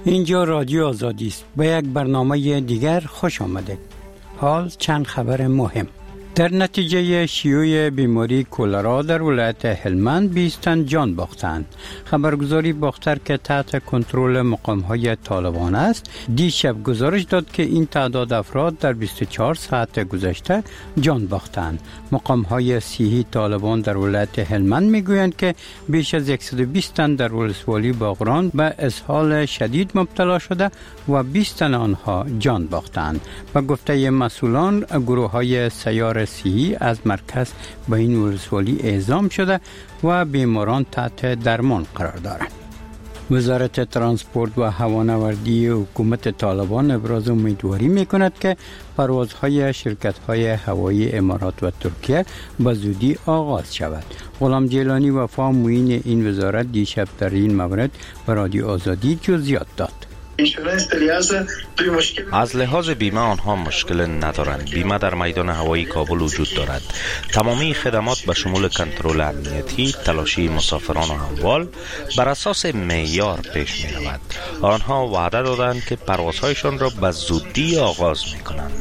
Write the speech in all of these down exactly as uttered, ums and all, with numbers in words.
اینجا رادیو آزادی است. به یک برنامه دیگر خوش آمدید. حال چند خبر مهم. در نتیجه شیوع بیماری کولرا در ولایت هلمند بیست تن جان باختند. خبرگزاری باختر که تحت کنترل مقام‌های طالبان است، دیشب گزارش داد که این تعداد افراد در بیست و چهار ساعت گذشته جان باختند. مقام‌های صحی طالبان در ولایت هلمند میگویند که بیش از صد و بیست تن در ولسوالی باغران به اسهال شدید مبتلا شده و بیست تن آنها جان باختند. به گفته مسئولان، گروه‌های سیار صحی از مرکز به این ولسوالی اعزام شده و بیماران تحت درمان قرار دارند. وزارت ترانسپورت و هوانوردی حکومت طالبان ابراز امیدواری می‌کند که پروازهای شرکت‌های هوایی امارات و ترکیه به زودی آغاز شود. غلام جیلانی وفا معین این وزارت دیشب در این مورد به رادیو آزادی جزئیات داد. از لحاظ بیمه آنها مشکل ندارند. بیمه در میدان هوایی کابل وجود دارد. تمامی خدمات به شمول کنترل امنیتی، تلاشی مسافران و اموال بر اساس معیار پیش می رود. آنها وعده دادند که پروازهایشان را به زودی آغاز می کنند.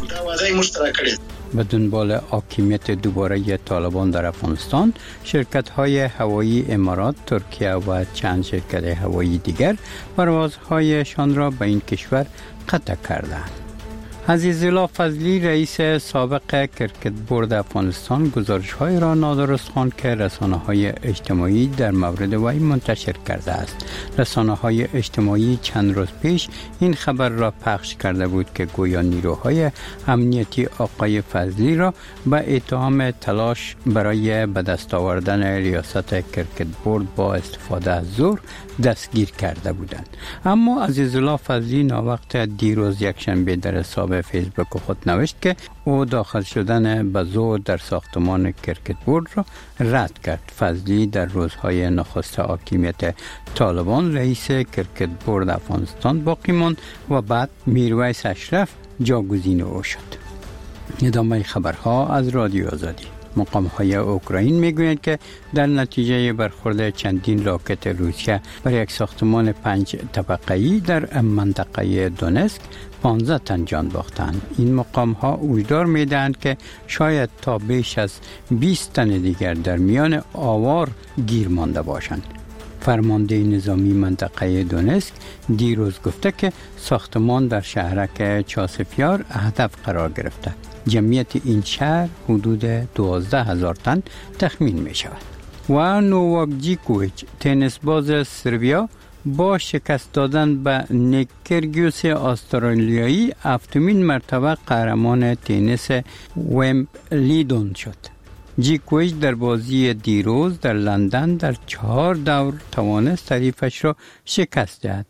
به دنبال حاکمیت دوباره طالبان در افغانستان، شرکت‌های هوایی امارات، ترکیه و چند شرکت هوایی دیگر پروازهایشان را به این کشور قطع کردند. عزیزالله فضلی رئیس سابق کرکت بورد افغانستان گزارش‌های را نادرست خواند که رسانه‌های اجتماعی در مورد وی منتشر کرده است. رسانه‌های اجتماعی چند روز پیش این خبر را پخش کرده بود که گویا نیروهای امنیتی آقای فضلی را به اتهام تلاش برای به دست آوردن ریاست کرکت بورد با استفاده از زور دستگیر کرده بودند. اما عزیزالله فضلی ناوقت دیروز یکشنبه در حساب فیسبوک خود نوشت که او داخل شدن به زور در ساختمان کرکت بورد را رد کرد. فضلی در روزهای نخست حاکمیت طالبان رئیس کرکت بورد افغانستان باقی ماند و بعد میرویس اشرف جاگزین او شد. ادامه خبرها از رادیو آزادی. مقام‌های اوکراین میگویند که در نتیجه برخورد چندین راکت روسیه بر یک ساختمان پنج طبقه‌ای در منطقه دونسک پانزده تن جان باختند. این مقام‌ها هشدار می‌دهند که شاید تا بیش از بیست تن دیگر در میان آوار گیر مانده باشند. فرمانده نظامی منطقه دونسک دیروز گفته که ساختمان در شهرک چاسفیار هدف قرار گرفته. جمعیت این شهر حدود دوازده هزار تن تخمین می شود. و نوواک جوکوویچ تنیس باز سربیا با شکست دادن به نیک کیرگیوس استرالیایی هفتمین مرتبه قهرمان تنیس ویمبلدون شد. جوکوویچ در بازی دیروز در لندن در چهار دور توانست حریفش را شکست دهد.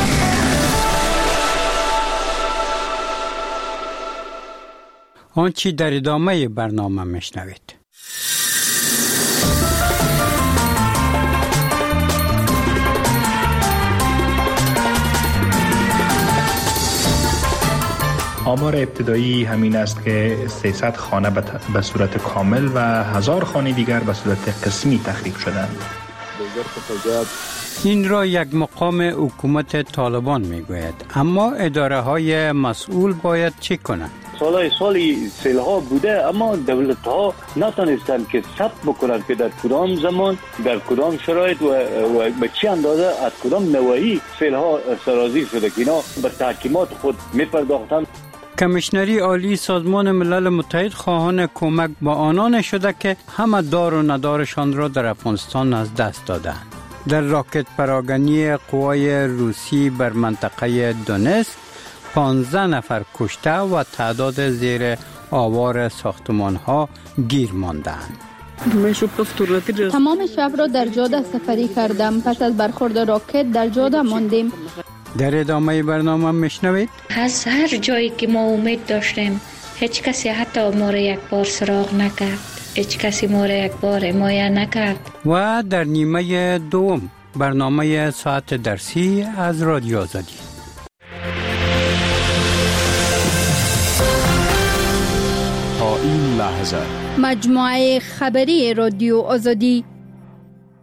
آنچه در ادامه برنامه میشنوید. آمار ابتدایی همین است که سیصد خانه به صورت کامل و هزار خانه دیگر به صورت قسمی تخریب شدند. این را یک مقام حکومت طالبان میگوید. اما اداره های مسئول باید چه کنند؟ سالهای سالی سیلها بوده، اما دولت ها نتانستن که ثبت بکنن که در کدام زمان، در کدام شرایط و, و به چه اندازه از کدام نواحی سیلها سرازیر شده که اینا به تحکیمات خود میپرداختن. کمیشنری عالی سازمان ملل متحد خواهان کمک با آنان شده که همه دار و ندارشان را در افغانستان از دست دادند. در راکت پراگنی قوای روسی بر منطقه دونسک پانزده نفر کشته و تعداد زیر آوار ساختمان ها گیر ماندند. تمام شب را در جاده سفری کردم. پس از برخورد راکت در جاده ماندیم. در ادامه برنامه میشنوید. از هر جایی که ما امید داشتیم هیچ کسی حتی ما را یک بار سراغ نکرد. هیچ کسی ما را یک بار حمایت نکرد. و در نیمه دوم برنامه ساعت درسی از رادیو آزادی. تا این لحظه مجموعه خبری رادیو آزادی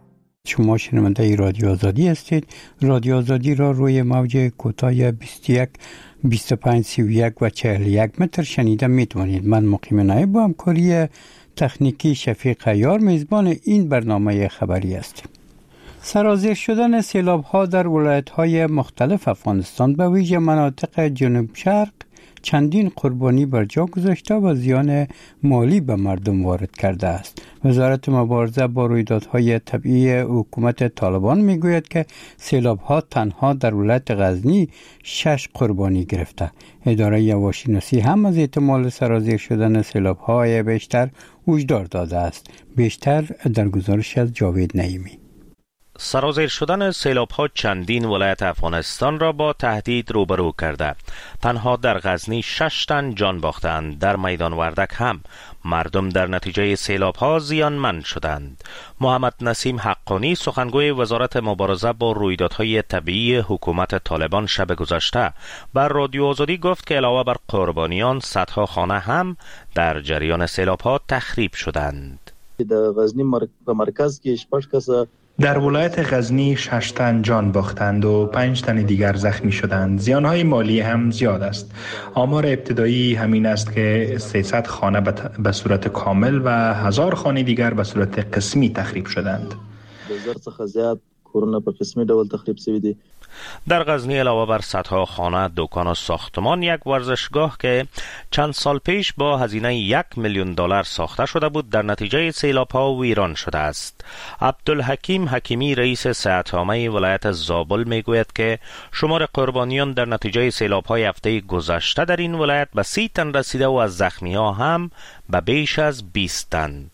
شما شنونده رادیو آزادی هستید. رادیو آزادی را روی موج کوتاه بیست و یک، بیست و پنج، سی و یک و چهل و یک متر شنیده میتوانید. من مقیم نایب با همکاری تکنیکی شفیق عیار میزبان این برنامه خبری هستیم. سرازیر شدن سیلاب ها در ولایت های مختلف افغانستان به ویژه مناطق جنوب شرق چندین قربانی بر جا گذاشته و زیان مالی به مردم وارد کرده است. وزارت مبارزه با رویدادهای طبیعی حکومت طالبان میگوید که سیلاب ها تنها در ولایت غزنی شش قربانی گرفته. اداره هواشناسی هم از احتمال سرازیر شدن سیلاب های بیشتر هشدار داده است. بیشتر در گزارش از جاوید نعیمی. سرازیر شدن سیلاب‌ها چندین ولایت افغانستان را با تهدید روبرو کرده. تنها در غزنی شش تن جان باختند. در میدان وردک هم مردم در نتیجه سیلاب‌ها زیانمند شدند. محمد نسیم حقانی سخنگوی وزارت مبارزه با رویدادهای طبیعی حکومت طالبان شب گذشته بر رادیو آزادی گفت که علاوه بر قربانیان صدها خانه هم در جریان سیلاب‌ها تخریب شدند. در غزنی مرکز کې شپږ کسه در ولایت غزنی شش تن جان باختند و پنج تن دیگر زخمی شدند. زیانهای مالی هم زیاد است. آمار ابتدایی همین است که سیصد خانه به صورت کامل و هزار خانه دیگر به صورت قسمی تخریب شدند. زر څخه زیات کورونه په قسمی ډول تخریب شوي دي. در غزنی علاوه بر صدها خانه، دکان و ساختمان، یک ورزشگاه که چند سال پیش با هزینه یک میلیون دلار ساخته شده بود در نتیجه سیلاب‌ها ویران شده است. عبدالحکیم حکیمی رئیس صحت‌عامه ولایت زابل میگوید که شمار قربانیان در نتیجه سیلاب‌های هفته گذشته در این ولایت به سی تن رسیده و از زخمی‌ها هم به بیش از بیست تن.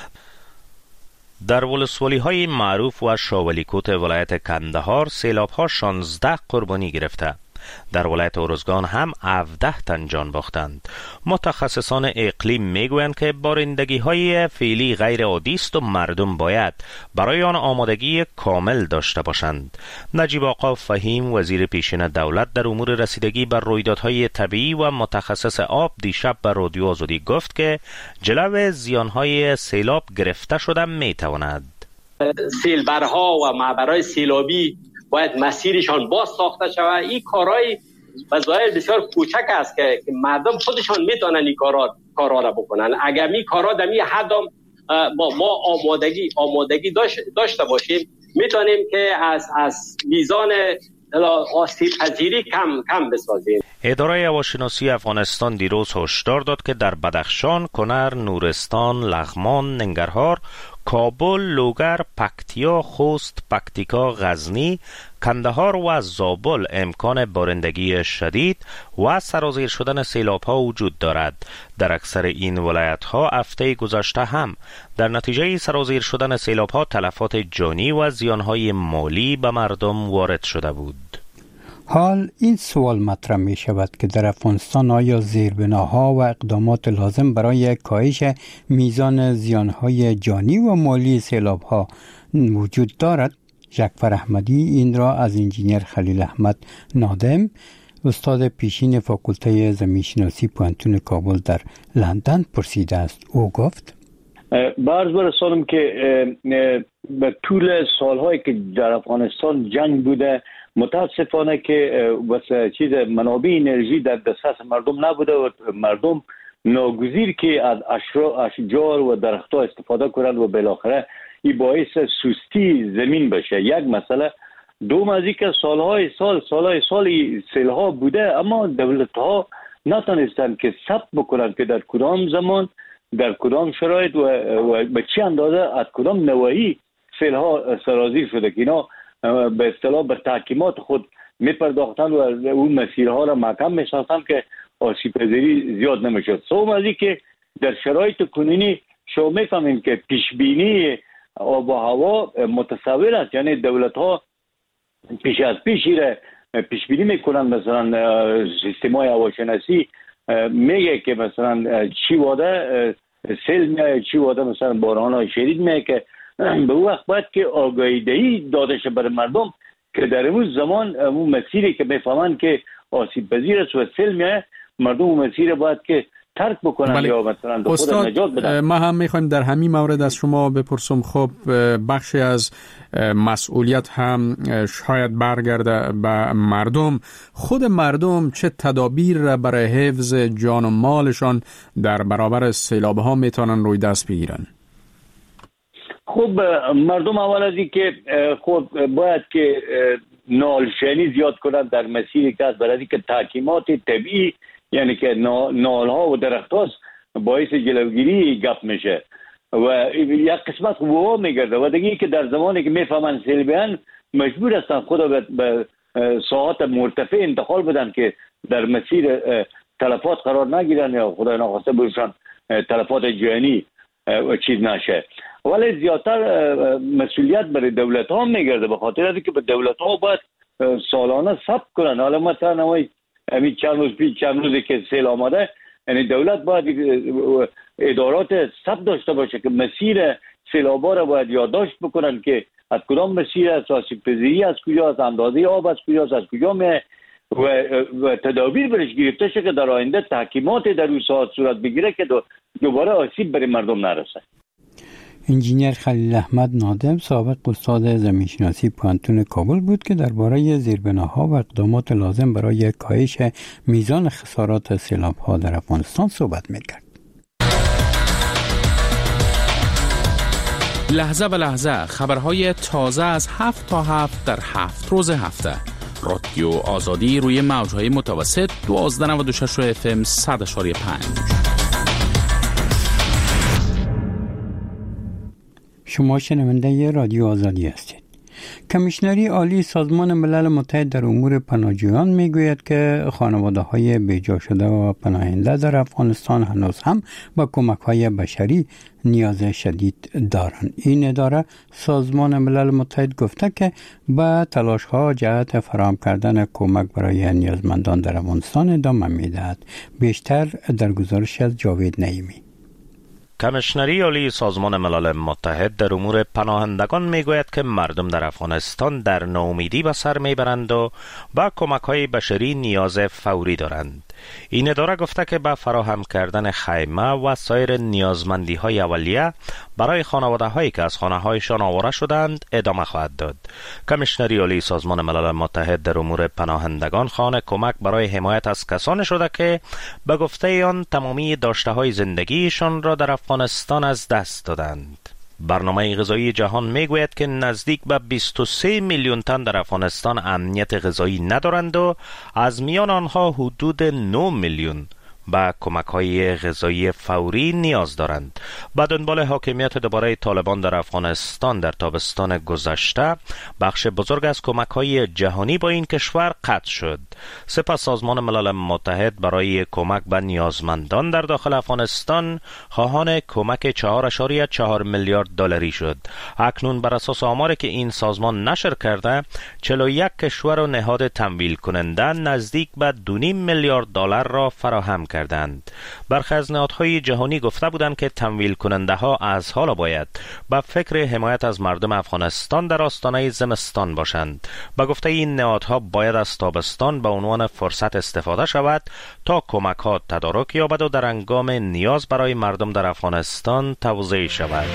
در ولسوالی های معروف و شاولیکوت ولایت کندهار سیلاب ها شانزده قربانی گرفته. در ولایت ارزگان هم هفده تن جان باختند. متخصصان اقلیم میگویند که بارندگی های فعلی غیر عادی است و مردم باید برای آن آمادگی کامل داشته باشند. نجیب آقا فهیم وزیر پیشین دولت در امور رسیدگی بر رویدادهای طبیعی و متخصص آب دیشب بر رادیو آزادی گفت که جلو زیانهای سیلاب گرفته شده میتواند. سیلبرها و معبرهای سیلابی باید مسیرشان باز ساخته شود. این کارهای بظاهر بسیار کوچک است که مردم خودشان میتونن این کارا کارا را بکنن. اگر می کارا در می حد ما ما آمادگی آمادگی داشته باشیم میتونیم که از از میزان آسیب پذیری کم کم بسازیم. اداره هواشناسی افغانستان دیروز هشدار داد که در بدخشان، کنر، نورستان، لغمان، ننگرهار، کابل، لوگر، پکتیا، خوست، پکتیکا، غزنی، کندهار و زابل امکان بارندگی شدید و سرازیر شدن سیلاب‌ها وجود دارد. در اکثر این ولایت‌ها هفته گذشته هم در نتیجه سرازیر شدن سیلاب‌ها تلفات جانی و زیان‌های مالی به مردم وارد شده بود. حال این سوال مطرح می شود که در افغانستان آیا زیربناها و اقدامات لازم برای کاهش میزان زیانهای جانی و مالی سیلابها وجود دارد؟ جعفر احمدی این را از انجینیر خلیل احمد نادم، استاد پیشین فاکولته زمینشناسی پوهنتون کابل در لندن پرسیده است. او گفت بعض بر سالم که به طول سالهایی که در افغانستان جنگ بوده متاسفانه که واسه چیز منابع انرژی در دسترس مردم نبوده و مردم ناگزیر که از اشجار و درختها استفاده کنند و بالاخره این باعث سستی زمین بشه. یک مسئله. دوم از اینکه سالهای سال سالهای سال سیلها بوده اما دولتها نتونستند که ثبت بکنند که در کدام زمان در کدام شرایط و, و به چه اندازه از کدام نواحی سیلها سرازیر شده که اینا به اصطلاح به تحکیمات خود میپرداختن و اون مسیرها را محکم میساختن که آسیب پذیری زیاد نمیشد. سوم از این که در شرایط کنونی شما میفهمیم که پیشبینی آب و هوا متصور است، یعنی دولت ها پیش از پیشی را پیشبینی میکنن. مثلا سیستم های هواشناسی میگه که مثلا چی واده سیل میاد، چی واده مثلا باران های شدید میاد که به اون وقت باید که آگاهی دهی داده شه برای مردم که در اون زمان اون مسیری که میفهمن که آسیب پذیر است و سیل میاد، مردم اون مسیر باید که ترک بکنن یا مثلا به خود نجات بدن. ما هم میخوایم در همین مورد از شما بپرسم، خب بخشی از مسئولیت هم شاید برگرده به مردم. خود مردم چه تدابیر را برای حفظ جان و مالشان در برابر سیلاب ها میتونن روی دست بگیرن؟ خب مردم اول از این که خود باید که نالشنی زیاد کنن در مسیر که از برای که تحکیمات طبیعی، یعنی که نال ها و درخت هاست باعث جلوگیری گپ میشه و یک قسمت خوبه میگرده و دیگه که در زمانی که میفهمن سیلابیان مجبور هستن خدا به ساعات مرتفع انتقال بدن که در مسیر تلفات قرار نگیرن یا خدا ناخواسته برشن تلفات جانی چیز نشه. ولی زیادتر مسئولیت برای دولت ها میگرده، به خاطر اینکه به دولت ها باید سالانه ثبت کنن. حالا مثلا همین چند روز پیش چند روزی که سیل آمده، یعنی دولت باید ادارات ثبت داشته باشه که مسیر سیلابا را باید یادداشت بکنن که از کدام مسیر است، آسیب پذیری از کجا است، اندازه آب از کجا است، از کجا می و, و تدابیر برش گرفته شه که در آینده تحکیمات در اون ساعت صورت بگیره که دوباره آسیب برای مردم نرسه. انجینیر خلیل احمد نادم سابق استاد زمینشناسی پوهنتون کابل بود که درباره زیربناها و اقدامات لازم برای کاهش میزان خسارات سیلاب‌ها در افغانستان صحبت می‌کرد. لحظه به لحظه خبرهای تازه از هفت تا هفت در هفت روز هفته. رادیو آزادی روی موج‌های متوسط دوازده نود و شش اف ام صد و پنج. شما شنونده رادیو آزادی هستید. کمیشنری عالی سازمان ملل متحد در امور پناهجویان میگوید که خانواده‌های بیجا شده و پناهنده در افغانستان هنوز هم با کمک‌های بشری نیاز شدید دارند. این اداره سازمان ملل متحد گفته که با تلاش‌ها جهت فراهم کردن کمک برای نیازمندان در افغانستان ادامه می‌دهد. بیشتر در گزارش از جاوید نعیمی. کمیشنری عالی سازمان ملل متحد در امور پناهندگان میگوید که مردم در افغانستان در ناامیدی به سر میبرند و با کمک‌های بشری نیاز فوری دارند. این اداره گفته که با فراهم کردن خیمه و سایر نیازمندی‌های اولیه برای خانواده‌هایی که از خانه‌هایشان آواره شدند ادامه خواهد داد. کمیشنری عالی سازمان ملل متحد در امور پناهندگان خوان کمک برای حمایت از کسانی شده که به گفته آن تمامی داشته‌های زندگیشان را در افغانستان از دست دادند. برنامه غذایی جهان میگوید که نزدیک به بیست و سه میلیون تن در افغانستان امنیت غذایی ندارند و از میان آنها حدود نه میلیون با کمک‌های غذایی فوری نیاز دارند. با دنبال حاکمیت دوباره طالبان در افغانستان در تابستان گذشته، بخش بزرگ از کمک‌های جهانی با این کشور قطع شد. سپس سازمان ملل متحد برای کمک به نیازمندان در داخل افغانستان خواهان کمک چهار ممیز چهار میلیارد دلاری شد. اکنون بر اساس آماری که این سازمان نشر کرده، چهل و یک کشور و نهاد تمویل کننده نزدیک به دو و نیم میلیارد دلار را فراهم کردند. برخی از نهادهای جهانی گفته بودند که تمویل کننده ها از حالا باید با فکر حمایت از مردم افغانستان در آستانه زمستان باشند. با گفته این نهادها باید از تابستان به عنوان فرصت استفاده شود تا کمک ها تدارک یابد و در هنگام نیاز برای مردم در افغانستان توزیع شود.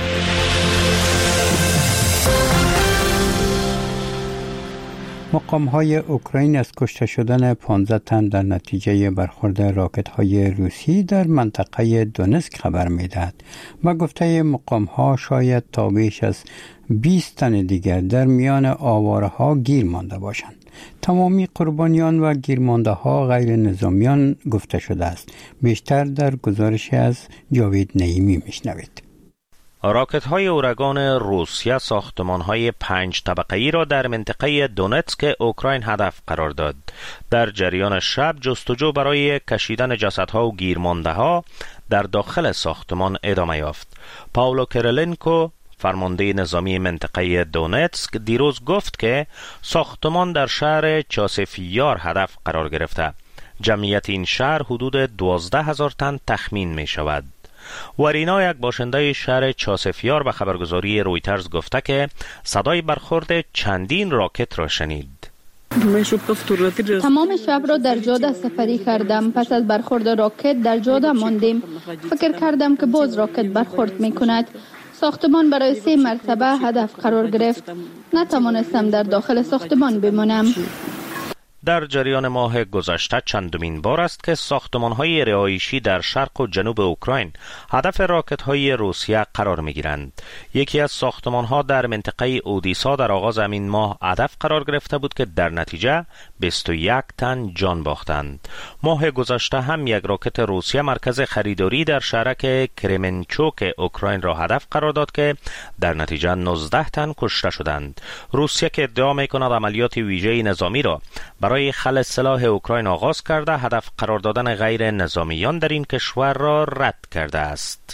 مقام‌های اوکراین از کشته شدن پانزده تن در نتیجه برخورد راکت‌های روسی در منطقه دونتسک خبر می‌دهد. با گفته مقام‌ها شاید تا بیش از بیست تن دیگر در میان آواره‌ها گیر مانده باشند. تمامی قربانیان و گیرمانده‌ها غیر نظامیان گفته شده است. بیشتر در گزارش از جاوید نعیمی می‌شنوید. راکت های اورگان روسیه ساختمان های پنج طبقه‌ای را در منطقه دونتسک اوکراین هدف قرار داد. در جریان شب جستجو برای کشیدن جسدها و گیرمانده ها در داخل ساختمان ادامه یافت. پاولو کیرلنکو فرمانده نظامی منطقه دونتسک دیروز گفت که ساختمان در شهر چاسفیار هدف قرار گرفته. جمعیت این شهر حدود دوازده هزار تن تخمین می شود. ورینا، یک باشنده شهر چاسفیار، به خبرگزاری رویترز گفته که صدای برخورد چندین راکت را شنید. تمام شب را در جاده سفری کردم. پس از برخورد راکت در جاده ماندیم. فکر کردم که باز راکت برخورد می کند. ساختمان برای سه مرتبه هدف قرار گرفت. نتوانستم در داخل ساختمان بمانم. در جریان ماه گذشته چندمین بار است که ساختمان‌های رهایشی در شرق و جنوب اوکراین هدف راکت‌های روسیه قرار می‌گیرند. یکی از ساختمان‌ها در منطقه اودیسا در آغاز همین ماه هدف قرار گرفته بود که در نتیجه بیست و یک تن جان باختند. ماه گذشته هم یک راکت روسیه مرکز خریداری در شهرک کرمنچوک اوکراین را هدف قرار داد که در نتیجه نوزده تن کشته شدند. روسیه که ادعا می‌کند عملیات ویژه نظامی را برای خلع سلاح اوکراین آغاز کرده، هدف قرار دادن غیر نظامیان در این کشور را رد کرده است.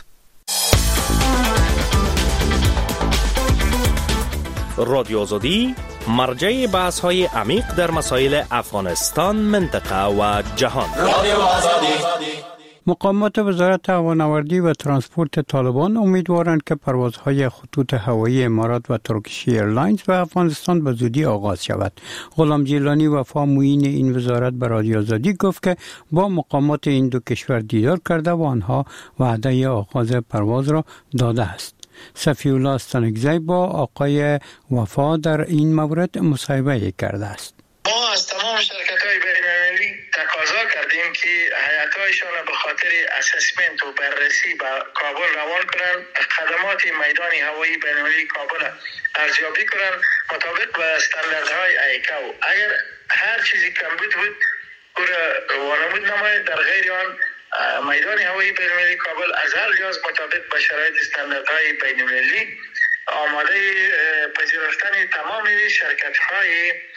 رادیو آزادی مرجع بحث های عمیق در مسائل افغانستان، منطقه و جهان. رادیو آزادی. مقامات وزارت هوانوردی و ترانسپورت طالبان امیدوارند که پروازهای خطوط هوایی امارات و ترکیش ایرلاینز به افغانستان به زودی آغاز شود. غلام جیلانی وفا معین این وزارت به رادیو آزادی گفت که با مقامات این دو کشور دیدار کرده و آنها وعده آغاز پرواز را داده است. صفی الله استانکزی با آقای وفا در این مورد مصاحبه کرده است. ما از تمام شرکت‌های بین‌المللی تقاضا کردیم که هیئت‌هایشان به خاطر اسسمنت و بررسی به کابل روان کنند، خدمات میدان هوایی بین‌المللی کابل ارزیابی کنند مطابق به استانداردهای ایکاو. اگر هر چیزی کم بود بود او را وانمود نماید. در غیر آن میدان هوایی بین‌المللی کابل از هر لحاظ مطابق به شرایط استانداردهای بین‌المللی آماده پذیرفتن تمام شرکت‌های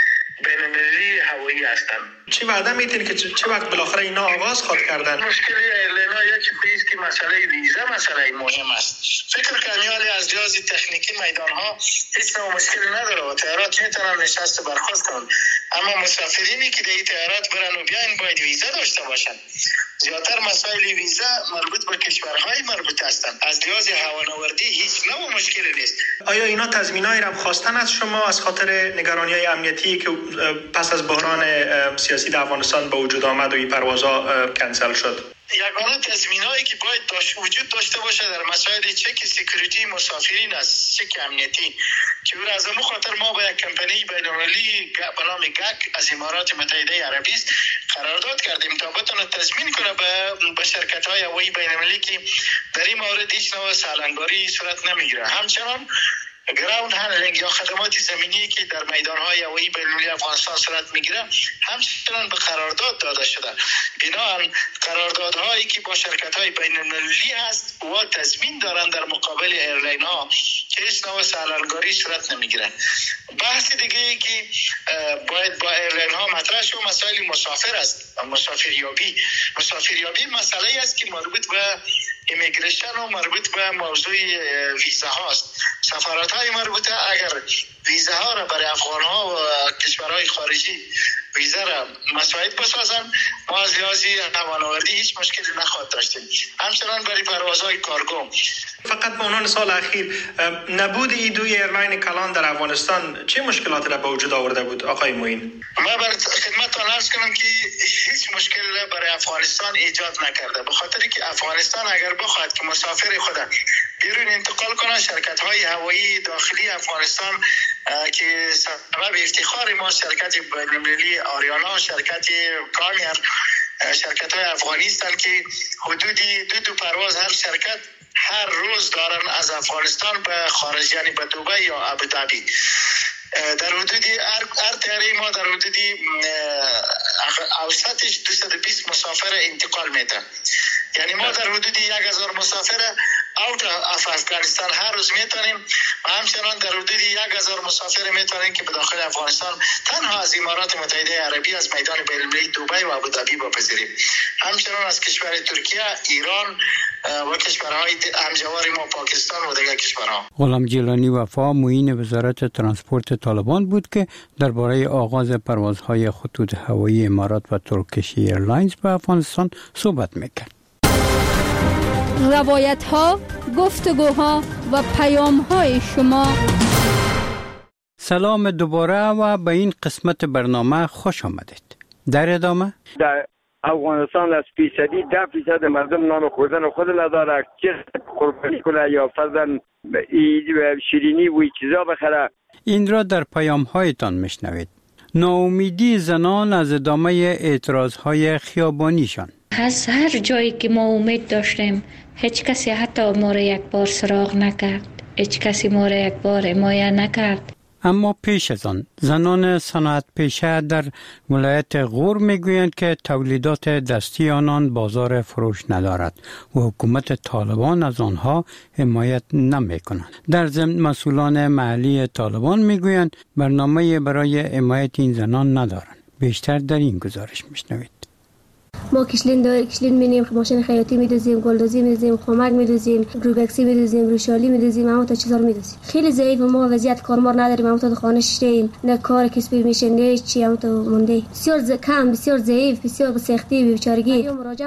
بین‌المللی هوایی هستند. چی وعده میتین که چه وقت بالاخره اینا آغاز خود کردن؟ مشکل ایرلینا یک چیزی که مسئله ویزا مسئله مهم است. فکر کنیم از لحاظ تکنیکی میدان ها هیچ نوع مشکلی نداره و طیارات میتونن نشست برخاست کنن، اما مسافرینی که در این طیارات برن و بیاین باید ویزا داشته باشن. زیادتر مسائل ویزا مربوط به کشورهای مربوط هستند. از لحاظ هوانوردی هیچ نوع مشکلی نیست. آیا اینا تضمینایی را خواستن از شما از خاطر نگرانی‌های امنیتی که پس از بحران سیاسی در افغانستان به وجود آمد و این پروازها کنسل شد؟ یگانه تضمینایی که باید داشت وجود داشته باشه در مسائل چک سکیوریتی مسافرین است، چک امنیتی، که او از اون خاطر ما با یک کمپانی بین‌المللی به نام گک از امارات متحده عربی است قرارداد کردیم تا بتونه تضمین کنه به به شرکت‌های هوایی بین‌المللی که در این مورد هیچ نوع سالنگاری صورت نمیگیره. همچنان گراوند هندلینگ یا خدمات زمینی که در میدان‌های هوایی بین‌المللی افغانستان صورت میگیره همچنان به قرارداد داده شده. بنابراین قراردادهایی که با شرکت‌های بین‌المللی هست و تضمین دارند در مقابل ایرلاین‌ها که هیچ نوع سالنگاری صورت نمیگیره. بحث دیگه ای که باید با ایرلاین‌ها مطرح شد مسائل مسافر است. مسافریابی مسافریابی مسئله است که مربوط به ایمیگریشن و مربوط به موضوع ویزا هاست. سفارت های مربوطه اگر ویزا ها را برای افغان ها و کشورهای خارجی ویزا را مساعد بسازن، ما از لحاظ هوانوردی هیچ مشکلی نخواهد داشتیم. همچنان برای پروازهای کارگو. فقط به عنوان سال اخیر نبود این دوی ایرلاین کلان در افغانستان چه مشکلاتی را به وجود آورده بود آقای معین؟ ما بر خدمتتان عرض کنم که هیچ مشکلی برای افغانستان ایجاد نکرده، به خاطری که افغانستان اگر بخواهد که مسافر خود بیرون انتقال کنه، شرکت های هوایی داخلی افغانستان که سبب افتخار ما شرکت بین‌المللی آریانا، شرکت کامیر، شرکت های افغانی هستند که حدودی دو دو پرواز هر شرکت هر روز دارن از افغانستان به خارج، یعنی به دبی یا ابوظبی. در حدودی هر هر طیاره ما در حدودی اوسطش دویست و بیست مسافر انتقال میده. یعنی ما در حدودی یک هزار مسافر اوت اف افغانستان هر روز میتونیم و همچنان در حدودی یک هزار مسافر میتونیم که به داخل افغانستان تنها از امارات متحده عربی از میدان بین‌المللی دبی و ابوظبی بپذیریم. همچنان از کشور ترکیه، ایران و کشورهای همجوار ما پاکستان و دیگر کشورها. غلام جیلانی وفا معین وزارت ترانسپورت طالبان بود که درباره آغاز پروازهای خطوط هوایی امارات و ترکیش ایرلاینز به افغانستان صحبت میکرد. روایت ها، گفتگوها و پیام های شما. سلام دوباره و به این قسمت برنامه خوش آمدید. در ادامه در افغانستان از فیصدی ده فیصد مردم نان خوردن خود نداره، چه قربانی کنه یا فرضاً شیرینی و چیزا بخره. این را در پیام هایتان میشنوید. ناامیدی زنان از ادامه اعتراض های خیابانیشان. از هر جایی که ما امید داشتیم هیچ کسی حتی ما را یک بار سراغ نکرد، هیچ کسی ما را یک بار حمایت نکرد. اما پیش از آن زنان صنعت پیشه در ولایت غور میگویند که تولیدات دستی آنان بازار فروش ندارد و حکومت طالبان از آنها حمایت نمی کنند. در ضمن مسئولان محلی طالبان میگویند برنامه برای حمایت این زنان ندارند. بیشتر در این گزارش میشنوید. ما کشلین دار کشلین می‌نیم، ماشین خیاطی می‌دوزیم، گلدوزی می‌دوزیم، خمک می‌دوزیم، روبکسی می‌دوزیم، روشالی می‌دوزیم، اما تا چیزا رو می‌دوزیم. خیلی ضعیف ما وضعیت کارمار نداریم، اما تا خانه شدیم، نه کار کسبی میشه نه چی، اما تا مونده. بسیار کم، بسیار ضعیف، بسیار به سختی و بیچارگی.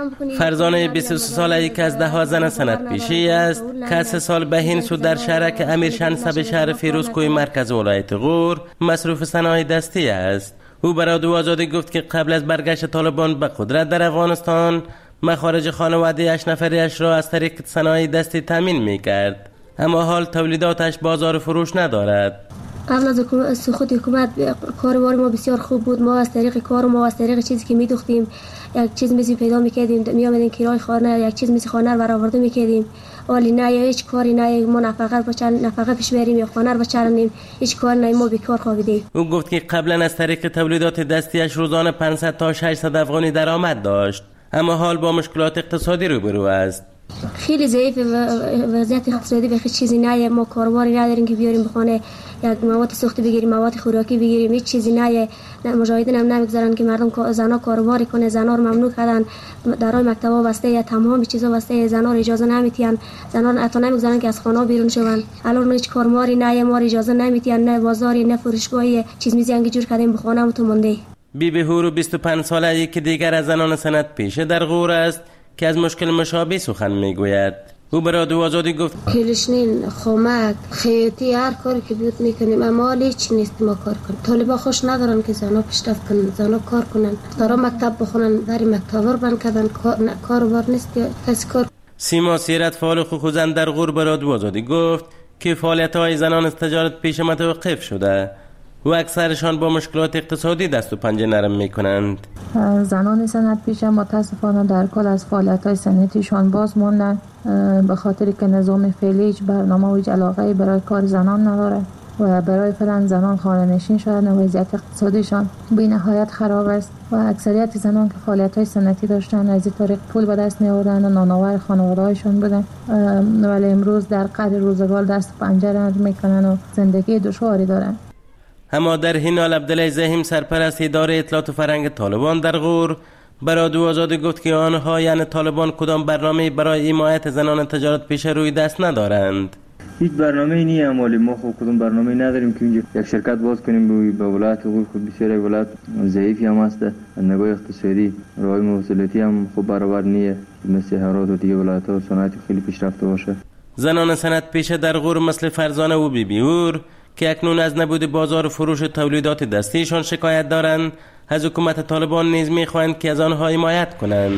فرزانه بیست و سه ساله یک از ده ها زن صنعت پیشه است که سه سال بهین سود در شهرک امیرشن سب شهر فیروزکوی مرکز ولایت غور مصروف صنایع دستی است. او برای رادیو آزادی گفت که قبل از برگشت طالبان به قدرت در افغانستان مخارج خانواده اش نفریش را از طریق صنایع دستی تامین می‌کرد، اما حال تولیداتش بازار فروش ندارد. قبل از سقوط حکومت کاروبار ما بسیار خوب بود. ما از طریق کار ما از طریق چیزی که می‌دوختیم یک چیز می‌زی پیدا می‌کردیم، می‌آمدیم کرای خانه یک چیز می‌زی خانه رو برآورده می‌کردیم. ولی نه هیچ کاری نه ما نفقه بچن نفقه پیش بریم یا خانه رو بچرانیم، هیچ کار نه، ما بیکار خوابیدیم. او گفت که قبلا از طریق تولیدات دستیش روزانه پانصد تا ششصد افغانی درآمد داشت، اما حال با مشکلات اقتصادی روبرو است. خیلی ضعیف وضعیت اقتصادی به هیچ چیزی نه، ما کاروباری نداریم که بیاریم بخونه یک مواد سوختی بگیریم، مواد خوراکی بگیریم، هیچ چیزی نه. مجاهدین هم نمیگذارن که مردم زنا کاروباری کنه، زنا رو ممنوع کردن، درای مکتبا بسته، یا تمام چیزا بسته، زنا رو اجازه نمیتین، زنا حتی نمیگذارن که از خانه بیرون شون. الان هیچ کارماری نه، ما اجازه نمیتین، نه بازاری نه فروشگاهی چیز میزی انگی جور کردیم بخونه تو مونده. بی بی هورو بیست و پنج ساله یکی دیگر از زنان صنعت پیشه در غور است که از مشکل مشابه سخن میگوید. او به رادیو آزادی گفت کلشنین، خمک، خیاطی هر کاری که بود میکنیم، اما حال هیچ نیست ما کار کنیم. طالبا خوش ندارن که زنا پیشرفت کنن، زنا کار کنن، دارا مکتب بخونن، در مکتب رو بند کردن، کاروبار نیست که کسی کار. سیما سیرت فعال حقوق زن در غور به رادیو آزادی گفت که فعالیت‌های زنان از تجارت پیشه متوقف شده و اکثرشان با مشکلات اقتصادی دست و پنجه نرم میکنند. زنان صنعت پیشه متاسفانه در کل از فعالیت‌های صنعتیشان باز موندن به خاطر که نظام فعلی هیچ برنامه و هیچ علاقه‌ای برای کار زنان نداره و برای فعلا زنان خانه نشین شدن و وضعیت اقتصادیشان بی نهایت خراب است و اکثریت زنان که فعالیت‌های صنعتی داشتن از این طریق پول به دست می‌آوردن و نانآور خانواده‌هایشان بودن، ولی امروز در قعر روزگار دست و پنجه نرم میکنن و زندگی دشواری دارن. اما در این حال عبدالله زهیم سرپرست اداره اطلاعات و فرهنگ طالبان در غور به رادیو آزادی گفت که آنها یعنی طالبان کدام برنامه برای حمایت زنان تجارت پیشه روی دست ندارند. هیچ برنامه‌ای نیست، اما ما خود کدام برنامه‌ای نداریم که اینجا یک شرکت باز کنیم. به ولایت غور خود بسیار یک ولایت ضعیفی هم است، نگاه اقتصادی راه مواصلاتی هم خوب برابر نیست مثل هرات و دیگه ولایت‌ها صنعتی خیلی پیشرفته باشه. زنان صنعت پیشه در غور مثل فرزانه و بی بی هور که اکنون از نبود بازار فروش تولیدات دستیشان شکایت دارند، از حکومت طالبان نیز می‌خواهند که از آنها حمایت کنند.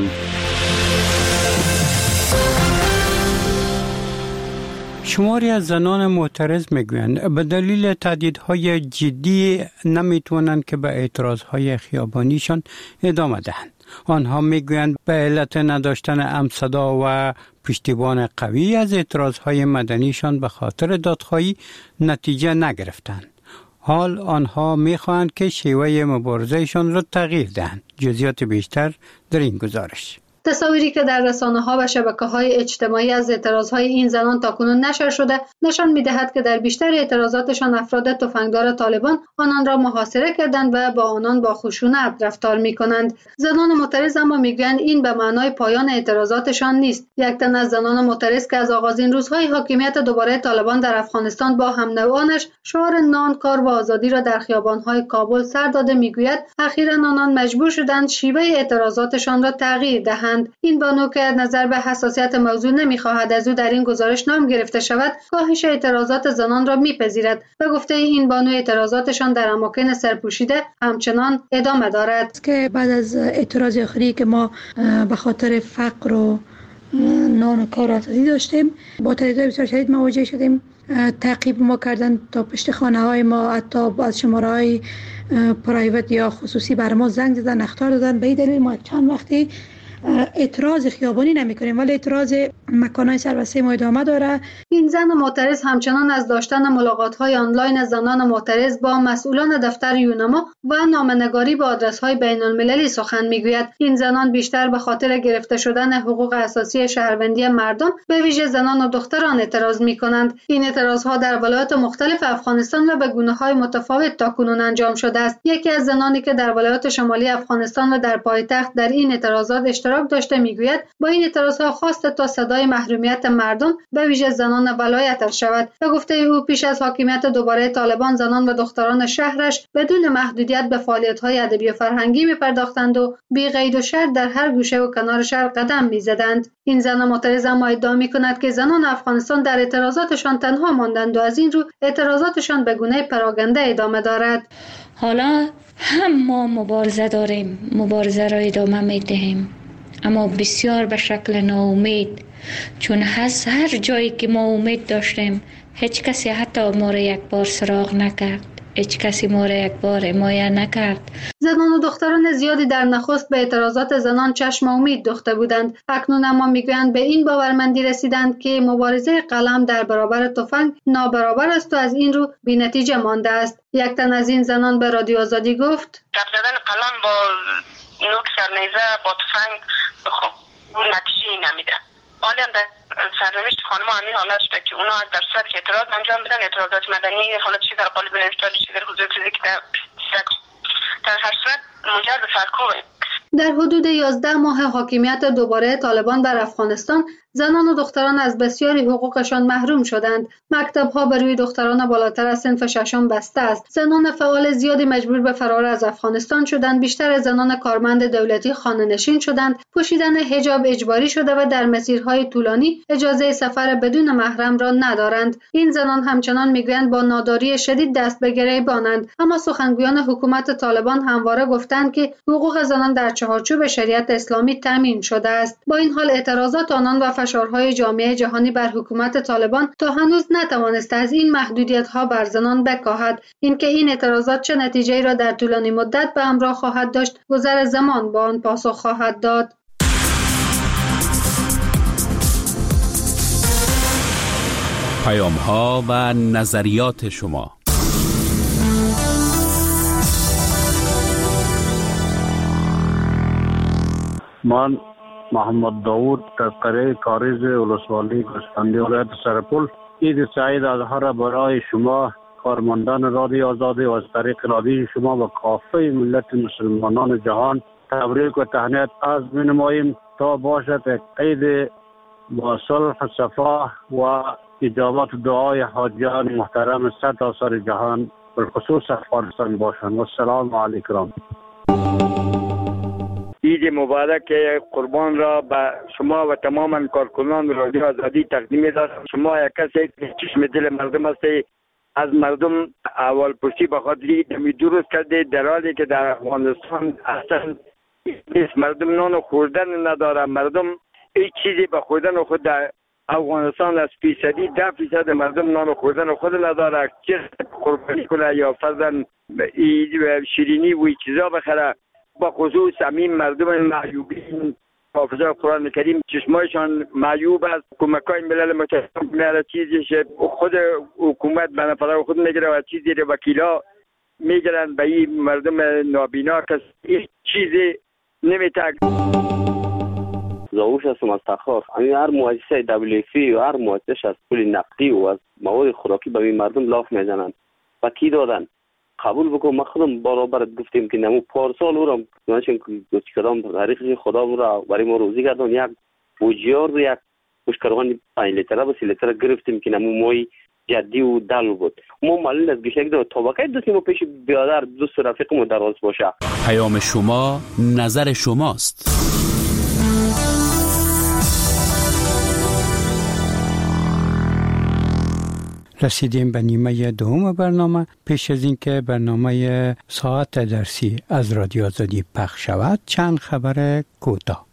شماری از زنان معترض میگویند به دلیل تهدیدهای جدی نمیتوانند که به اعتراضهای خیابانیشان ادامه دهند. آنها میگویند به علت نداشتن امصدا و پشتیبان قوی از اعتراضهای مدنیشان به خاطر دادخواهی نتیجه نگرفتند. حال آنها میخواهند که شیوه مبارزهشان را تغییر دهند. جزئیات بیشتر در این گزارش. تصاویری که در رسانه‌ها و شبکه‌های اجتماعی از اعتراضهای این زنان تاکنون نشر شده نشان می‌دهد که در بیشتر اعتراضاتشان افراد تفنگدار طالبان آنان را محاصره کردند و با آنان با خشونت رفتار می‌کنند. زنان معترض اما می‌گویند این به معنای پایان اعتراضاتشان نیست. یک تن از زنان معترض که از آغازین روزهای حاکمیت دوباره طالبان در افغانستان با هم‌نوعانش شعار نان، کار و آزادی را در خیابان‌های کابل سر داده می‌گوید اخیراً آنان مجبور شدند شیوه اعتراضاتشان را تغییر دهند. بودند. این بانو که نظر به حساسیت موضوع نمی‌خواهد از او در این گزارش نام گرفته شود، کاهش اعتراضات زنان را می‌پذیرد و گفته این بانو اعتراضاتشان در اماکن سرپوشیده همچنان ادامه دارد. که بعد از اعتراض آخری که ما به خاطر فقر و نان و کار آزادی داشتیم، با تهدیدهای بسیار شدید مواجه شدیم. تعقیب ما کردن تا پشت خانه های ما، حتی از شماره های پرایوت یا خصوصی بر ما زنگ زدن، اخطار دادن. به این دلیل ما چند وقتی اعتراض خیابانی نمی کنیم، ولی اعتراض مکانهای سربسته ما ادامه داره. این زن معترض همچنان از داشتن ملاقات های آنلاین زنان معترض با مسئولان دفتر یونما و نامه‌نگاری به آدرس های بین المللی سخن میگوید. این زنان بیشتر به خاطر گرفته شدن حقوق اساسی شهروندی مردم، به ویژه زنان و دختران اعتراض می کنند. این اعتراض ها در ولایات مختلف افغانستان و به گونه های متفاوت تاکنون انجام شده است. یکی از زنانی که در ولایات شمالی افغانستان و در پایتخت در این اعتراضات اشتراک داشته میگوید با این اعتراضها خواسته تا صدای محرومیت مردم به ویژه زنان ولایت شود و گفته او پیش از حاکمیت دوباره طالبان زنان و دختران شهرش بدون محدودیت به فعالیت‌های ادبی و فرهنگی می‌پرداختند و بی قید و شرط در هر گوشه و کنار شهر قدم می‌زدند. این زن معترض اما ادعا می‌کند که زنان افغانستان در اعتراضاتشان تنها ماندند و از این رو اعتراضاتشان به گونه پراگنده ادامه دارد. حالا هم ما مبارزه داریم، مبارزه را ادامه می‌دهیم، اما بسیار به شکل ناامید، چون از هر جایی که ما امید داشتیم هیچ کسی حتی ما را یک بار سراغ نکرد، هیچ کسی ما را یک بار حمایت نکرد. زنان و دختران زیادی در نخست به اعتراضات زنان چشم امید دوخته بودند. اکنون اما میگویند به این باورمندی رسیدند که مبارزه قلم در برابر تفنگ نابرابر است و از این رو بی‌نتیجه مانده است. یک تن از این زنان به رادیو آزادی گفت: گپ زدن قلم با نوک سرنیزه با تفنگ خب اون نتیجه نمیده. حالا هم در سرنوشت خانم همین حالت شده که اونا در صورت که اعتراض انجام بدن، اعتراضات مدنی، حالا چی در قالب نوشتاری، چی در حضور فیزیک، در هر صورت منجر به سرکوبه. در حدود یازده ماه حاکمیت دوباره طالبان بر افغانستان، زنان و دختران از بسیاری حقوقشان محروم شدند. مکتب‌ها بر روی دختران بالاتر از صنف ششم بسته است. زنان فعال زیادی مجبور به فرار از افغانستان شدند. بیشتر زنان کارمند دولتی خانه‌نشین شدند. پوشیدن حجاب اجباری شده و در مسیرهای طولانی اجازه سفر بدون محرم را ندارند. این زنان همچنان میگویند با ناداری شدید دست به گریبانند. اما سخنگویان حکومت طالبان همواره گفتند که حقوق زنان در چارچوب شریعت اسلامی تامین شده است. با این حال اعتراضات آنان و فشارهای جامعه جهانی بر حکومت طالبان تا هنوز نتوانسته از این محدودیت‌ها بر زنان بکاهد. اینکه این اعتراضات چه نتیجه‌ای را در طولانی مدت به همراه خواهد داشت، گذر زمان با آن پاسخ خواهد داد. پیام‌ها و نظریات شما. من محمد داود از قریه کاریز ولسوالی گوسفندی ولایت سرپل عید سعید اضحی برای شما کارمندان رادیو آزادی و از طریق رادیو شما و کافه ملت مسلمانان جهان تبریک و تهنیت عرض می‌نماییم تا باشد یک عید با صلح و صفا و اجابت دعای حاجیان محترم سرتاسر جهان بالخصوص افغانستان باشند. و السلام علیکم. عید مبارک قربان را به شما و تمام کارکنان رادیو آزادی تقدیم می‌دارم. شما یک کسی که چشم دل مردم هستید، از مردم اول پرسی به خاطری دمی درست کرده، در حالی که در افغانستان اصلا مردم نان خوردن نداره. مردم هیچ چیزی به خوردن خود در افغانستان از فیصدی ده فیصد مردم نان خوردن خود نداره، چه قربانی کنه یا فرضاً شیرینی و چیزا بخره. با خصوص همین مردم معیوبین حافظه قرآن کریم چشمایشان معیوب است. کمکای ملل متحد میاره چیزی خود حکومت به نفره خود میگیره و چیزی رو وکیلا میگیرن به این مردم نابینا که هیچ چیزی نمیتک. زاوش هستم از تخار. همین هر مؤسسه دبلیو اف پی و هر مؤسسه از پول نقدی و از مواد خوراکی به این مردم لاف میزنن و کی دادن قبول بکن. ما خودم برابر گفتیم که نمو پارسال او را نشون گفت کدام تاریخ خدا را برای ما روزی کردن، یک بوجیار و یک بشکروان پنج لیتره و سی لیتره گرفتیم که نمو مای جدی و دل بود. ما معلوم از گشنگ دو طبقه دوستیم و پیش بیادر دوست رفیقمون دراز باشه. پیام شما نظر شماست. رسیدیم به نیمه دوم برنامه. پیش از اینکه برنامه ساعت درسی از رادیو آزادی پخش شود، چند خبر کوتاه.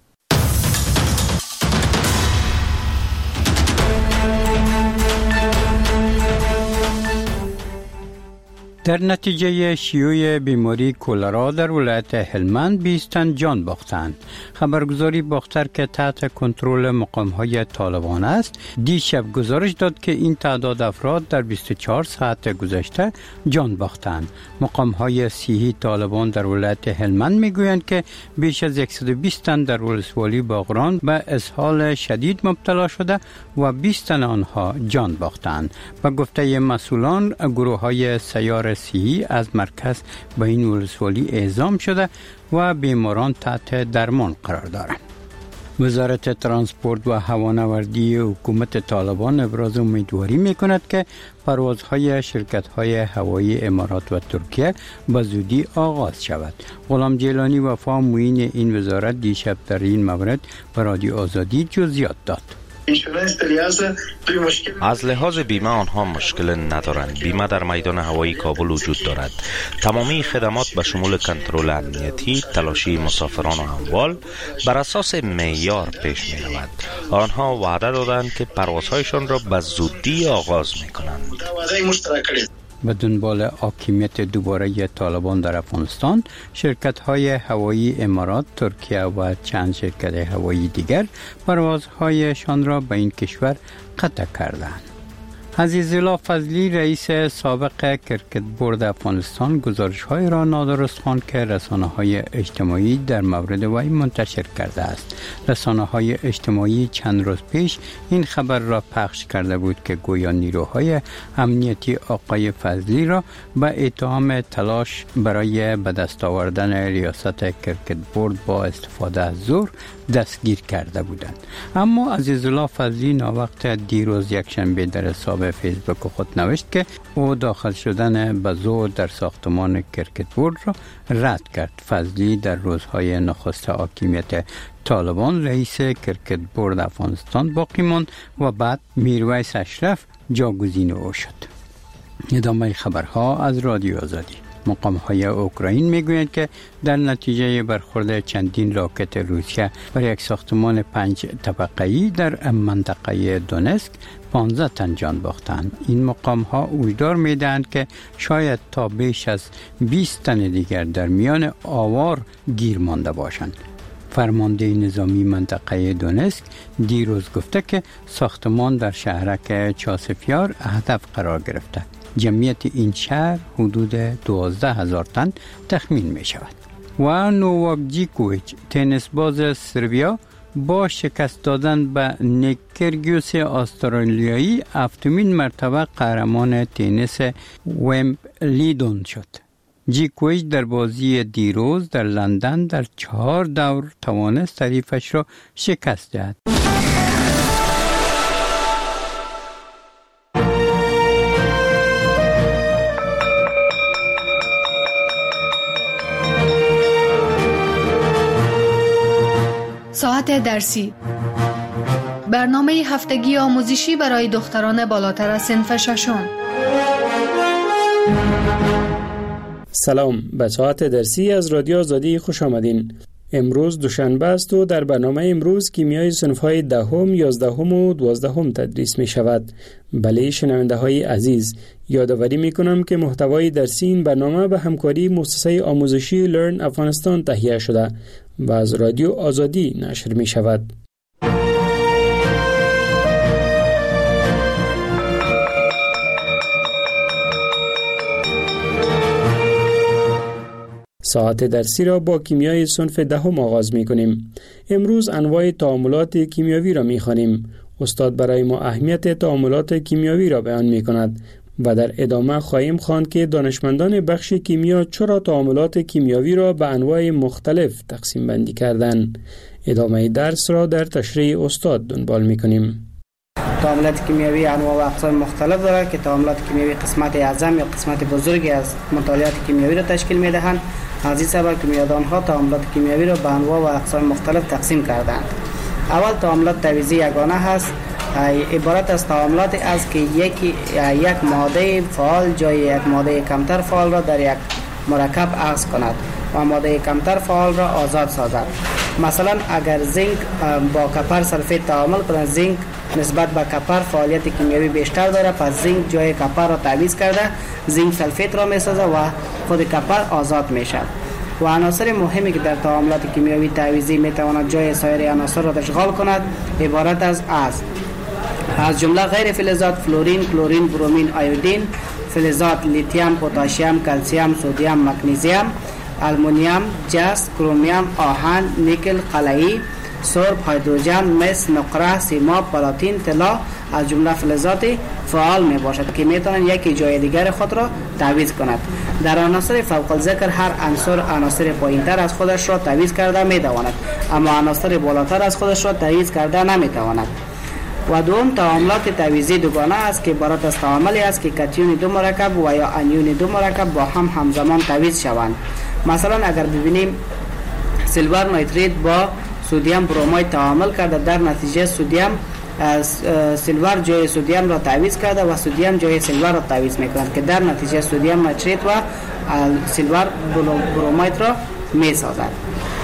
در نتیجه شیوع بیماری کولرا در ولایت هلمند بیست تن جان باختند. خبرگزاری باختر که تحت کنترل مقام‌های طالبان است، دیشب گزارش داد که این تعداد افراد در بیست و چهار ساعت گذشته جان باختند. مقام‌های صحی طالبان در ولایت هلمند میگویند که بیش از صد و بیست تن در ولسوالی باغران به اسهال شدید مبتلا شده و بیست تن آنها جان باختند. به گفته مسئولان، گروه‌های سیار صحی از مرکز به این ولسوالی اعزام شده و بیماران تحت درمان قرار دارند. وزارت ترانسپورت و هوانوردی حکومت طالبان ابراز امیدواری می‌کند که پروازهای شرکت‌های هوایی امارات و ترکیه به زودی آغاز شود. غلام جیلانی وفا معین این وزارت دیشب در این مورد به رادیو آزادی جزئیات داد. از لحاظ بیمه آنها مشکل ندارند. بیمه در میدان هوایی کابل وجود دارد. تمامی خدمات به شمول کنترل امنیتی، تلاشی مسافران و اموال بر اساس معیار پیش می رود. آنها وعده دادند که پروازهایشان را به زودی آغاز می کنند. به دنبال حاکمیت دوباره طالبان در افغانستان، شرکت‌های هوایی امارات، ترکیه و چند شرکت هوایی دیگر پروازهایشان را به این کشور قطع کردند. عزیزالله فضلی رئیس سابق کرکت بورد افغانستان گزارش‌های را نادرست خواند که رسانه‌های اجتماعی در مورد وی منتشر کرده است. رسانه‌های اجتماعی چند روز پیش این خبر را پخش کرده بود که گویا نیروهای امنیتی آقای فضلی را به اتهام تلاش برای به دست آوردن ریاست کرکت بورد با استفاده از زور دستگیر کرده بودند. اما عزیزالله فضلی ناوقت دیروز یکشنبه در حساب فیسبوک خود نوشت که او داخل شدن به زور در ساختمان کرکت بورد را رد کرد. فضلی در روزهای نخست حاکمیت طالبان رئیس کرکت بورد افغانستان باقی ماند و بعد میرویس اشرف جاگزین او شد. ادامه خبرها از رادیو آزادی. مقام‌های اوکراین میگویند که در نتیجه برخورد چندین راکت روسیه بر یک ساختمان پنج طبقه‌ای در منطقه دونسک پانزده تن جان باختند. این مقام‌ها هشدار می‌دهند که شاید تا بیش از بیست تن دیگر در میان آوار گیر مانده باشند. فرمانده نظامی منطقه دونسک دیروز گفته که ساختمان در شهرک چاسفیار هدف قرار گرفته. جمعیت این شهر حدود دوازده هزار تن تخمین می شود. و نوواک جوکوویچ تنیس باز سربیا با شکست دادن به نیک کیرگیوس استرالیایی هفتمین مرتبه قهرمان تنیس ویمبلدون شد. جوکوویچ در بازی دیروز در لندن در چهار دور توانست حریفش را شکست دهد. ساعت درسی، برنامه هفتگی آموزشی برای دختران بالاتر از صنف ششم. سلام، به ساعت درسی از رادیو آزادی خوش آمدین. امروز دوشنبه است و در برنامه امروز کیمیای صنف‌های دهم، یازدهم و دوازدهم تدریس می شود. بله شنونده های عزیز، یادآوری می کنم که محتوای درسی این برنامه به همکاری مؤسسه آموزشی لرن افغانستان تهیه شده و از رادیو آزادی نشر می شود. ساعت درسی را با کیمیای صنف دهم آغاز می کنیم. امروز انواع تعاملات کیمیاوی را می خوانیم. استاد برای ما اهمیت تعاملات کیمیاوی را بیان می کند و در ادامه خواهیم خواند که دانشمندان بخش کیمیا چرا تعاملات کیمیاوی را به انواع مختلف تقسیم بندی کردند. ادامه درس را در تشریح استاد دنبال می کنیم. تعاملات کیمیاوی انواع و اقسام مختلف دارد که تعاملات کیمیاوی قسمت اعظم یا قسمت بزرگی از مطالعات کیمیاوی را تشکیل می دهند. از این سبب کیمیادانها تعاملات کیمیاوی را به انواع و اقسام مختلف تقسیم کردند. اول تعاملات تعویضی یگانه هست عبارت از تعاملاتی است که یکی یک ماده فعال جای یک ماده کمتر فعال را در یک مرکب عکس کند و ماده کمتر فعال را آزاد سازد. مثلا اگر زینک با کپر سلفیت تعامل کند، زینک نسبت به کپر فعالیت کیمیایی بیشتر داره، پس زینک جای کپر را تعویض کرده زینک سلفیت را میسازه و خود کپر آزاد میشه. و عناصر مهمی که در تعاملات کیمیایی تعویضی میتواند جای سایر عناصر را اشغال کند عبارت از از از جمله غیر فلزات فلورین، کلورین، برومین، آیودین، فلزات لیتیوم، پتاسیم، کلسیم، سدیم، مگنیزیم، آلومینیوم، جست، کرومیوم، آهن، نیکل، قلعی، سرب، هیدروژن، مس، نقره، سیماب، پلاتین، طلا از جمله فلزات فعال می باشد که می توانند یکی جای دیگر خود را تعویض کند. در عناصر فوق الذکر هر عنصر عناصر پایینتر از خودش را تعویض کرده می تواند، اما عناصر بالاتر از خودش را تعویض کرده نمی تواند. و دوم تعاملات تعویضی دوگانه است که عبارت از تعاملی است که کاتیون دو مرکب و یا انیون دو مرکب با هم همزمان تعویض شوند. مثلا اگر ببینیم سیلور نیتریت با سدیم برومید تعامل کرده، در نتیجه سدیم سیلور جای سدیم را تعویض کرده و سدیم جای سیلور را تعویض میکند که در نتیجه سدیم نیتریت و سیلور برومید را میسازد.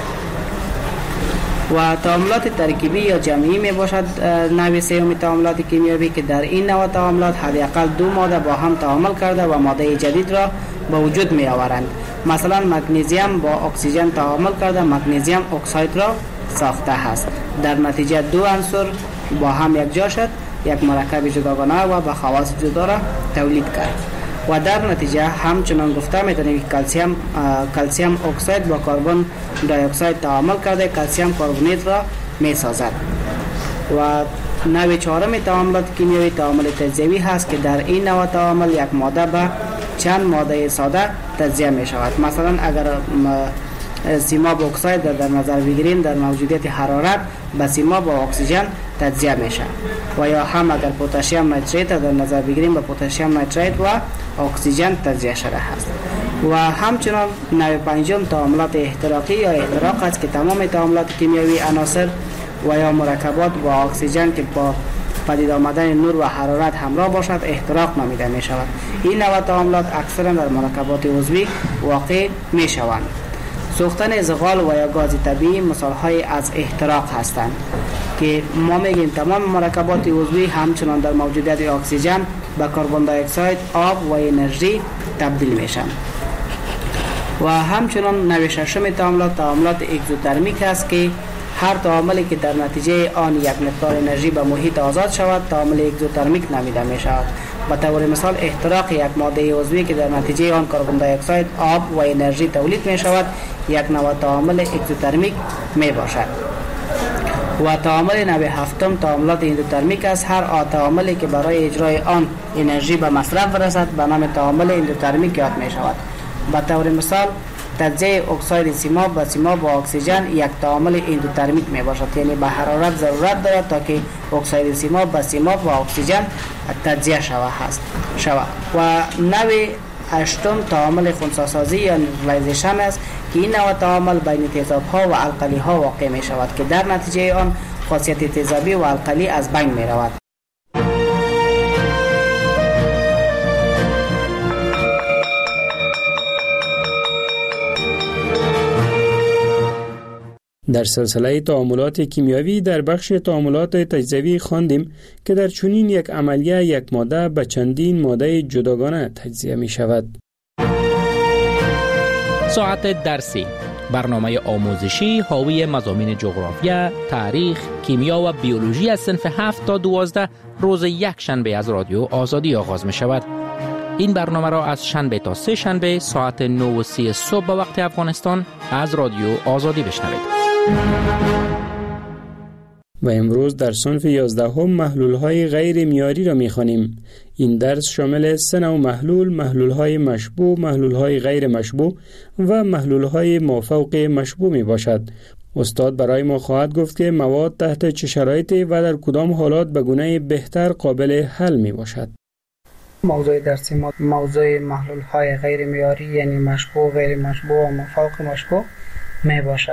و تعاملات ترکیبی یا جمعی می باشد نوع سوم تعاملات کیمیایی که در این نوع تعاملات حداقل دو ماده با هم تعامل کرده و ماده جدید را به وجود می آورند. مثلا مگنیزیم با اکسیژن تعامل کرده مگنیزیم اکساید را ساخته است. در نتیجه دو عنصر با هم یک جا شد، یک مرکب جداگانه و با خواص جدا را تولید کرد. و در نتیجه همچنان گفته میتونیم که کلسیم کلسیم اکساید با کربن دی اکساید تعامل کرده کلسیم کربونیت را میسازد. و نوع چهارم تعاملات کیمیایی تعامل تجزیوی هست که در این نوع تعامل یک ماده به چند ماده ساده تجزیه می شود. مثلا اگر سیماب اکساید در نظر بگیریم در موجودیت حرارت به سیماب و اکسیژن تجزیه میشه. و یا هم اگر پتاسیم نیتریت در نظر بگیریم به پتاسیم نیتریت و اکسیژن تجزیه شده است. و همچنان نوع پنجم تعاملات احتراقی یا احتراق است که تمام تعاملات کیمیایی عناصر و یا مرکبات با اکسیژن که با پدید آمدن نور و حرارت همراه باشد احتراق نامیده می شود. این نوع تعاملات اکثرا در مرکبات عضوی واقع می شوند. سوختن زغال و یا گاز طبیعی مثال‌های از احتراق هستند که ما میگیم تمام مرکبات عضوی همچنان در موجودیت اکسیژن به کربن دی اکساید، آب و انرژی تبدیل میشن. و همچنان نوع ششم تعاملات تعاملات اگزوترمیک است که هر تعاملی که در نتیجه آن یک مقدار انرژی به محیط آزاد شود تعامل اگزوترمیک نامیده می شود. به طور مثال احتراق یک ماده عضوی که در نتیجه آن کربن دی اکساید، آب و انرژی تولید می شود یک نوع تعامل اگزوترمیک می باشد. و تعامل نوع هفتم تعاملات اندوترمیک است. هر تعاملی که برای اجرای آن انرژی به مصرف برسد به نام تعامل اندوترمیک یاد می شود. به طور مثال تجزیه اکساید سیماب با سیماب با اکسیژن یک تعامل اندوترمیک می باشد، یعنی به حرارت ضرورت دارد تا که اکساید سیماب با سیماب با اکسیژن تجزیه شود هست شود. و نوع هشتم تعامل خنثی‌سازی یا نیوترالایزیشن است که این نوع تعامل بین تیزاب‌ها و القلی‌ها واقع می شود که در نتیجه آن خاصیت تیزابی و القلی از بین می رود. در سلسله تعاملات کیمیایی در بخش تعاملات تجزیوی خواندیم که در چنین یک عملیه یک ماده به چندین ماده جداگانه تجزیه می شود. ساعت درسی، برنامه آموزشی حاوی مضامین جغرافیا، تاریخ، کیمیا و بیولوژی از صنف هفت تا دوازده روز یک شنبه از رادیو آزادی آغاز می شود. این برنامه را از شنبه تا سه شنبه ساعت نه و سی صبح به وقت افغانستان از رادیو آزادی بشنوید. و امروز در صنف یازدهم محلول‌های غیر معیاری را می‌خوانیم. این درس شامل سه نوع محلول، محلول‌های مشبوع، محلول‌های غیر مشبوع و محلول‌های مافوق مشبوع میباشد. استاد برای ما خواهد گفت که مواد تحت چه شرایطی و در کدام حالات به گونه بهتر قابل حل میباشد. موضوع درسی ما موضوع محلول‌های غیر معیاری یعنی مشبوع، غیر مشبوع و مافوق مشبوع میباشد.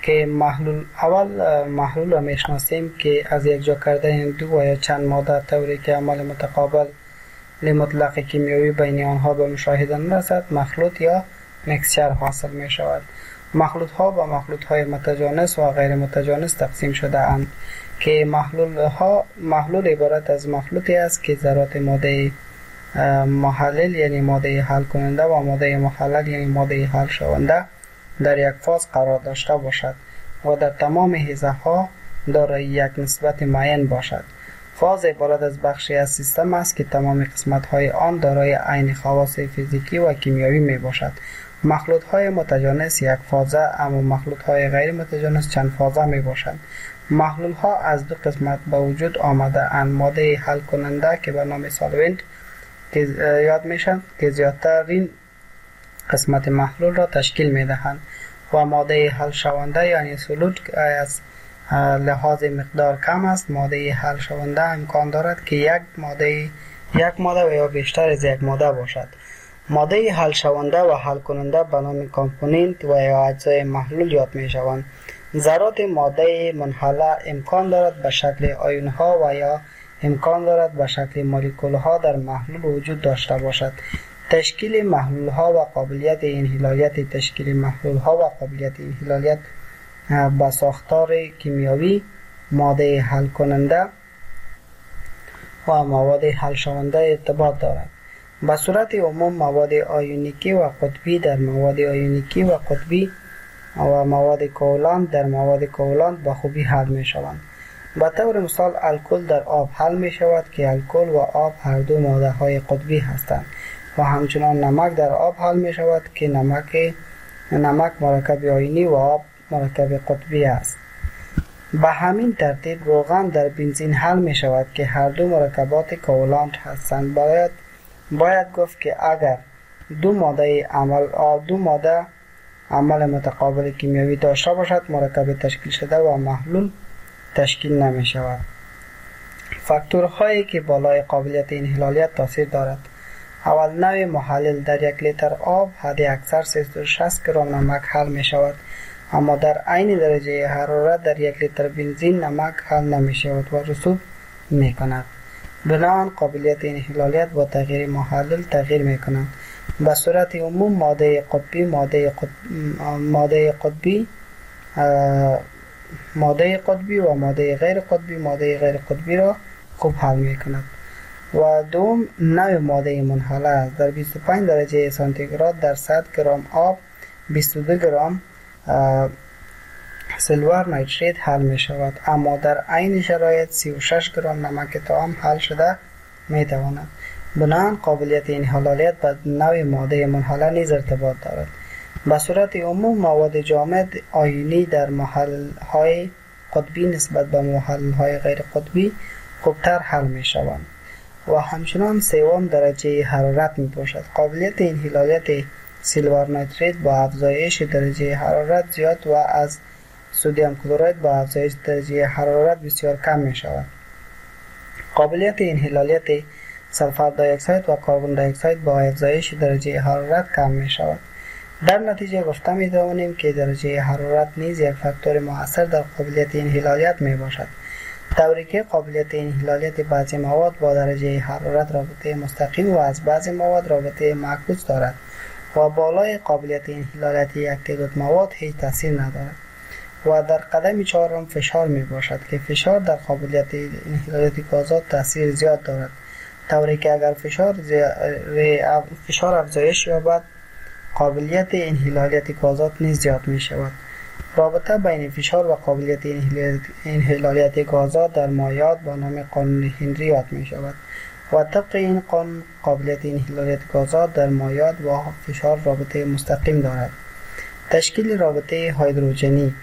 که محلول اول محلول را میشناسیم که از یک جا کرده دو و یا چند ماده طوری که عمل متقابل مطلق کیمیایی بین آنها به مشاهده نرسد مخلوط یا مکسچر حاصل می شود. مخلوط ها با مخلوط های متجانس و غیر متجانس تقسیم شده اند که محلول ها محلول عبارت از مخلوطی است که ذرات ماده محلل یعنی ماده حل کننده و ماده محلل یعنی ماده حل شونده در یک فاز قرار داشته باشد و در تمام حیزه ها دارای یک نسبت معین باشد. فاز عبارت از بخشی از سیستم است که تمام قسمت های آن دارای عین خواص فیزیکی و کیمیایی می باشد. مخلوط های متجانس یک فازه اما مخلوط های غیر متجانس چند فازه می باشند. محلول ها از دو قسمت به وجود آمده اند: ماده حل کننده که به نام سالونت که یاد میشن که زیادترین قسمت محلول را تشکیل می دهند و ماده حل شونده یعنی سولوت که از لحاظ مقدار کم است. ماده حل شونده امکان دارد که یک ماده یک ماده و یا بیشتر از یک ماده باشد. ماده حل شونده و حل کننده به نام کامپوننت و یا اجزای محلول یاد می شوند. ذرات ماده منحله امکان دارد به شکل آیون ها و یا امکان دارد به شکل مولکول ها در محلول وجود داشته باشد. تشکیل محلول ها و قابلیت انحلالیت تشکیل محلول ها و قابلیت انحلالیت با ساختار کیمیایی ماده حل کننده و مواد حل شونده ارتباط دارد. به صورت عموم مواد آیونیکی و قطبی در مواد آیونیکی و قطبی و مواد کوولانت در مواد کوولانت به خوبی حل می شوند. به طور مثال الکل در آب حل می شود که الکل و آب هر دو ماده های قطبی هستند و همچنان نمک در آب حل می شود که نمک نمک مرکب آیونی و آب مرکب قطبی است. به همین ترتیب روغن در بنزین حل می شود که هر دو مرکبات کوولانت هستند. باید باید گفت که اگر دو ماده عمل دو ماده عمل متقابل کیمیایی داشته باشد مرکب تشکیل شده و محلول تشکیل نمی شود. فاکتورهایی که بالای قابلیت انحلالیت تاثیر دارد: اول، نوع محلل در یک لیتر آب حد اکثر سیصد و شصت گرم نمک حل می شود اما در عین درجه حرارت در یک لیتر بنزین نمک حل نمی شود و رسوب می کند. بنابراین قابلیت انحلالیت با تغییر محلل تغییر می کند. به صورت عموم ماده قطبی ماده قطب... ماده قطبی ماده قطبی و ماده غیر قطبی ماده غیر قطبی را خوب حل می کند. و دوم، نوع ماده منحله است. در بیست و پنج درجه سانتیگراد در صد گرم آب بیست و دو گرم سیلور نیتریت حل می شود اما در عین شرایط سی و شش گرم نمک طعام حل شده می تواند. بنابراین قابلیت انحلالیت به نوع ماده منحله نیز ارتباط دارد. به صورت عموم مواد جامد آیونی در محلل های قطبی نسبت به محلل های غیر قطبی خوبتر حل می شوند و همچنان سوم درجه حرارت می باشد. قابلیت انحلالیت سیلور نیتریت با افزایش درجه حرارت زیاد و از سدیم کلراید با افزایش درجه حرارت بسیار کم می شود. قابلیت انحلالیت سلفر دی اکساید و کربن دی اکساید با افزایش درجه حرارت کم می شود. در نتیجه گفته می توانیم که درجه حرارت نیز یک فاکتور مؤثر در قابلیت انحلالیت می باشد. طوری که قابلیت انحلالیت بعضی مواد با درجه حرارت رابطه مستقیم و از بعضی مواد رابطه معکوس دارد و بالای قابلیت انحلالیت یک تعداد مواد هیچ تاثیر ندارد. و در قدم چهارم فشار می باشد که فشار در قابلیت انحلالیت گازات تاثیر زیاد دارد، طوری که اگر فشار فشار افزایش یابد قابلیت انحلالیت گازات نیز زیاد می شود. رابطه بین فشار و قابلیت انحلالیت گازات در مایعات با نام قانون هنری یاد می شود و طبق این قانون قابلیت انحلالیت گازات در مایعات با فشار رابطه مستقیم دارد. تشکیل رابطه هیدروژنی: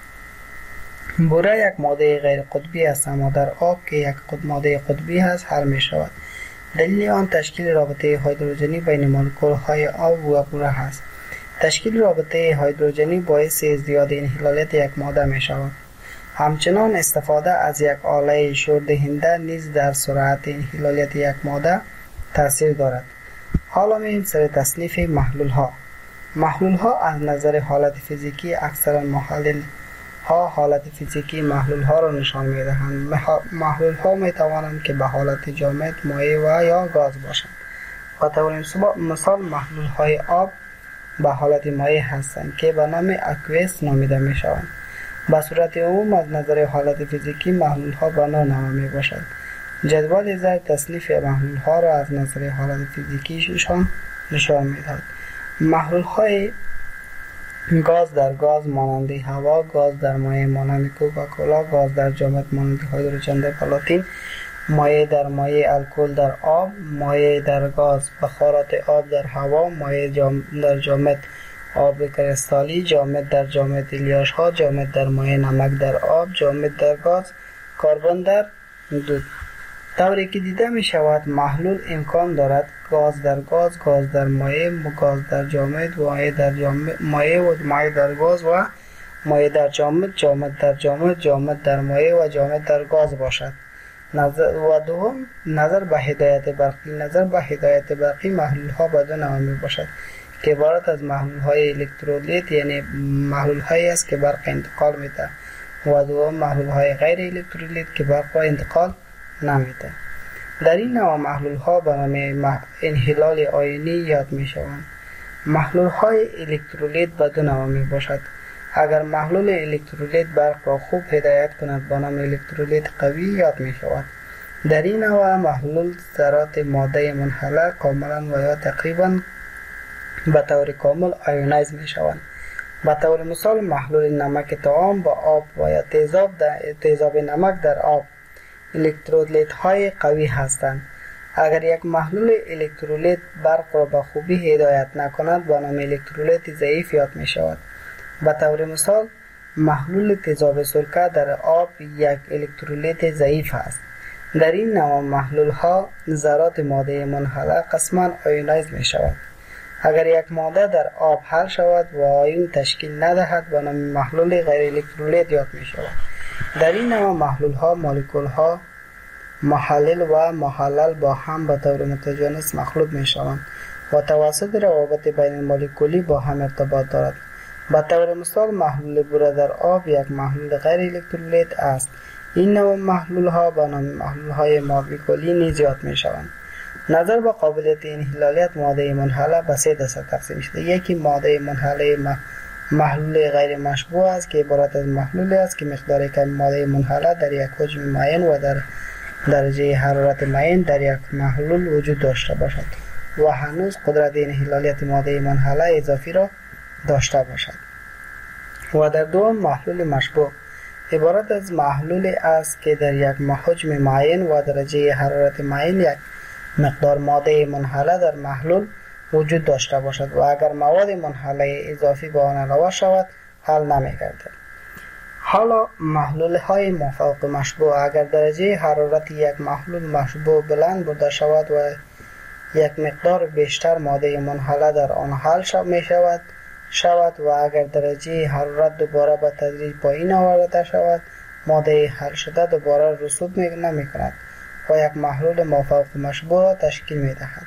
بوره یک ماده غیر قطبی است اما در آب که یک ماده قطبی است حل می شود. دلیل آن تشکیل رابطه هیدروژنی بین مولکول های آب و بوره است. تشکیل رابطه هیدروژنی باعث ازدیاد انحلالیت یک ماده می شود. همچنان استفاده از یک آله شور دهنده نیز در سرعت انحلالیت یک ماده تاثیر دارد. حالا می‌ریم سر تصنیف محلول ها. محلول ها از نظر حالت فیزیکی اکثرا محلل ها حالت فیزیکی محلول ها را نشان می دهند. محلول ها می توانند که به حالت جامد، مایع و یا گاز باشند. به طور مثال محلول های آب به حالت مایع هستند که به نام اکویس نامیده می شوند. به صورت عموم از نظر حالت فیزیکی محلول ها به نوع نما می باشد. جدول زیر تصنیف محلول ها را از نظر حالت فیزیکیشان نشان می دهد. محلول های گاز در گاز مانند هوا، گاز در مایع مانند کوکاکولا، گاز در جامد مانند هیدروژن در پلاتین، مایع در مایع الکل در آب، مایع در گاز بخارات آب در هوا، مایع جام در جامد آب کریستالی، جامد در جامد الیاش ها، جامد در مایع نمک در آب، جامد در گاز کربن در دود. طوری که دیده می شود محلول امکان دارد گاز در گاز، گاز در مایع، گاز در جامد، مایع در جامد، مایع و مایع در گاز و مایع در جامد، جامد در جامد، جامد در مایع و جامد در گاز باشد. نظر و دوم نظر به هدایت برقی. نظر به هدایت برقی محلول ها به دو نوع می باشد که عبارت از محلول های الکترولیت یعنی محلول هایی است که برق انتقال می ده و دوم محلول های غیر الکترولیت که برق را انتقال نمیده. در این نوع محلول ها به نام انحلال آیونی یاد می شوند. محلول های الکترولیت به دو نوع می باشد. اگر محلول الکترولیت برق را خوب هدایت کند به نام الکترولیت قوی یاد می شود. در این نوع محلول ذرات ماده منحله کاملا و یا تقریبا به طور کامل آیونایز می شوند. به طور مثال محلول نمک طعام با آب و یا تیزاب تیزاب نمک در آب الکترولیت های قوی هستند. اگر یک محلول الکترولیت برق را به خوبی هدایت نکند به نام الکترولیت ضعیف یاد می شود. به طور مثال محلول تیزاب سرکه در آب یک الکترولیت ضعیف است. در این نوع محلول ها ذرات ماده منحله قسما آیونایز می شود. اگر یک ماده در آب حل شود و آیون تشکیل ندهد به نام محلول غیر الکترولیت یاد می شود. در این نوع محلول ها مولکول ها محلل و محلل با هم به طور متجانس مخلوط می شوند و توسط روابط بین مولکولی با هم ارتباط دارد. به طور مثال محلول بوره در آب یک محلول غیر الکترولیت است. این نوع محلول ها به نام محلول های مولکولی نیز یاد می شوند. نظر به قابلیت انحلالیت ماده منحله به سه دسته تقسیم شده. یکی ماده منحله محلول غیر مشبوع است که عبارت از محلولی است که مقدار کم ماده منحله در یک حجم معین و در درجه حرارت معین در یک محلول وجود داشته باشد و هنوز قدرت انحلالیت ماده منحله اضافی را داشته باشد. و در دوم محلول مشبوع عبارت از محلولی است که در یک حجم معین و درجه حرارت معین یک مقدار ماده منحله در محلول وجود داشته باشد و اگر مواد منحله اضافی به آن علاوه شود حل نمی‌گردد. حالا محلول های مافوق مشبوع اگر درجه حرارت یک محلول مشبوع بلند برده شود و یک مقدار بیشتر ماده منحله در آن حل شود می شود شود و اگر درجه حرارت دوباره به تدریج پایین آورده شود ماده حل شده دوباره رسوب نمی کند و یک محلول مافوق مشبوع تشکیل می دهد.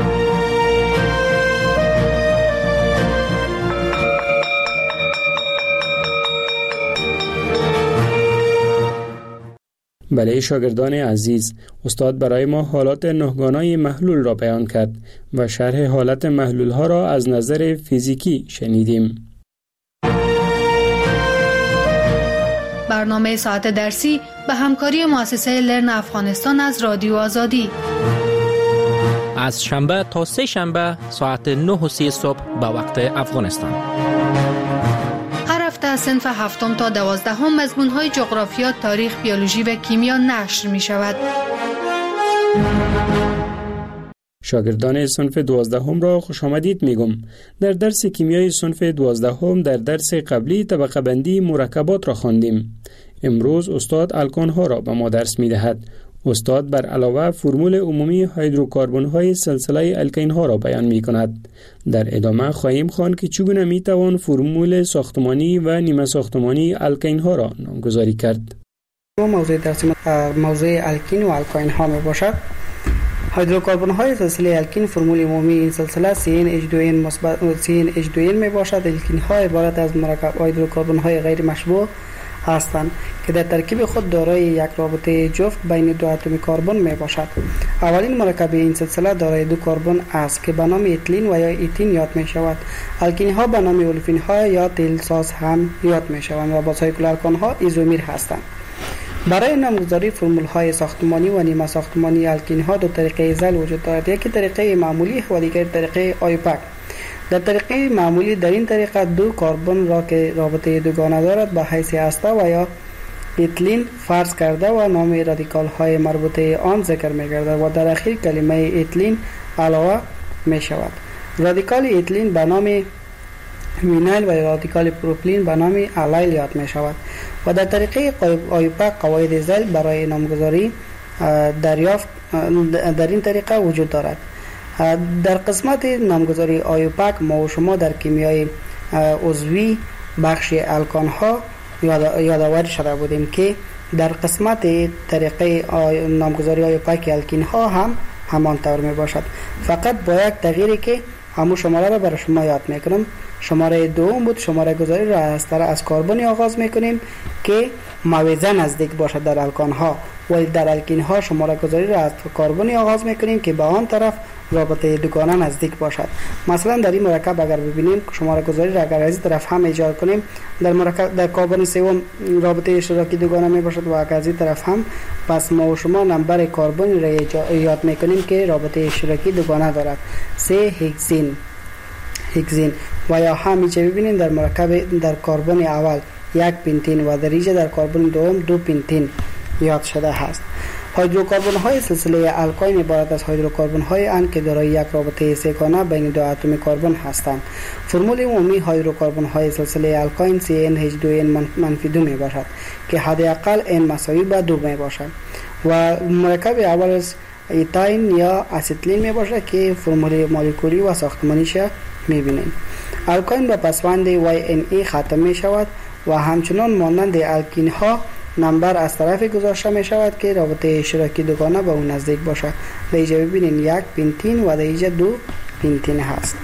بله شاگردان عزیز، استاد برای ما حالات نهگانای محلول را بیان کرد و شرح حالت محلول ها را از نظر فیزیکی شنیدیم. برنامه ساعت درسی به همکاری مؤسسه لرن افغانستان از رادیو آزادی از شنبه تا سه شنبه ساعت نه و سی صبح به وقت افغانستان. از صنف هفتم تا دوازدهم مضمون‌های جغرافیا، تاریخ، بیولوژی و کیمیا نشر می‌شود. شاگردان صنف دوازدهم را خوش آمدید میگم. در درس کیمیای صنف دوازدهم در درس قبلی طبقه بندی مرکبات را خواندیم. امروز استاد الکان ها را به ما درس می‌دهد. استاد بر علاوه فرمول عمومی هیدروکاربن های سلسله الکین ها را بیان می کند. در ادامه خواهیم خواند که چگونه می توان فرمول ساختمانی و نیمه ساختمانی الکین ها را نامگذاری کرد. موضوع درس موضوع الکین و الکین ها می باشد. هیدروکاربن های سلسله الکین فرمول عمومی این سلسله سی ان اچ دو ان مثبت سی ان اچ دو ان می باشد. الکین ها عبارت از مرکب هیدروکاربن های غیر مشبوع هستند که در ترکیب خود دارای یک رابطه جفت بین دو اتم کربن می باشد. اولین مرکب این سلسله دارای دو کربن است که به نام اتیلین و یا ایتین یاد می شود. الکین ها به نام اولفین ها یا تیل ساز هم یاد می شوند و با سایکل الکان ها ایزومیر هستند. برای نامگذاری فرمول های ساختمانی و نیمه ساختمانی الکین ها دو طریقه زل وجود دارد، یکی طریقه معمولی و دیگر طریقه آیوپاک. در طریقه معمولی در این طریقه دو کربن را که رابطه دوگانه دارد به حیث استا و یا اتیلین فرض کرده و نام رادیکال های مربوطه آن ذکر می گردد و در اخیر کلمه اتیلین علاوه می شود. رادیکال اتیلین به نام وینایل و رادیکال پروپیلین به نام الایل یاد می شود و در طریقه آیوپاک قواعد زل برای نامگذاری دریافت در این طریقه وجود دارد. در قسمت نامگذاری آیوپاک ما و شما در کیمیای عضوی بخش الکان ها یادآور شده بودیم که در قسمت طریقه نامگذاری آیوپاک الکین ها هم همان طور می باشد، فقط با یک تغییری که همون شماره را برای شما یاد میکنم. شماره دوم بود. شماره گذاری را از طرف از کربن آغاز میکنیم که موازه نزدیک باشد در الکان ها، ولی در الکین ها شماره گذاری را از کربن آغاز میکنیم که به آن طرف رابطه دوگانه نزدیک باشد. مثلا در این مرکب اگر ببینیم شماره گذاری را اگر از این طرف هم ایجاد کنیم در مرکب در کربن سوم رابطه اشتراکی دوگانه می باشد و اگر از این طرف هم، پس ما و شما نمبر کربن را ایجاد میکنیم که رابطه اشتراکی دوگانه دارد، سه هگزین هگزین. و یا همیشه ببینیم در مرکب در کربن اول یک پنتین و در اینجا در کربن دوم دو پنتین یاد شده است. هیدروکربن های سلسله الکاین عبارت از هیدروکربن های اند که دارای یک رابطه سه‌گانه بین دو اتم کربن هستند. فرمول عمومی هیدروکربن های سلسله الکاین سی ان اچ دو ان منفی دو می باشد که حداقل n مساوی به دو می باشد و مرکب اول از ایتاین یا اسیتیلین می باشد که فرمول مولکولی و ساختمانیش می بینیم. الکاین با پسوند وای ان ای ختم می شود و همچنان مانند الکین ها نمبر از طرف گذاشته می شود که رابطه اشتراکی دوگانه به اون نزدیک باشد. در اینجا ببینید یک پنتین و در اینجا دو پنتین هست.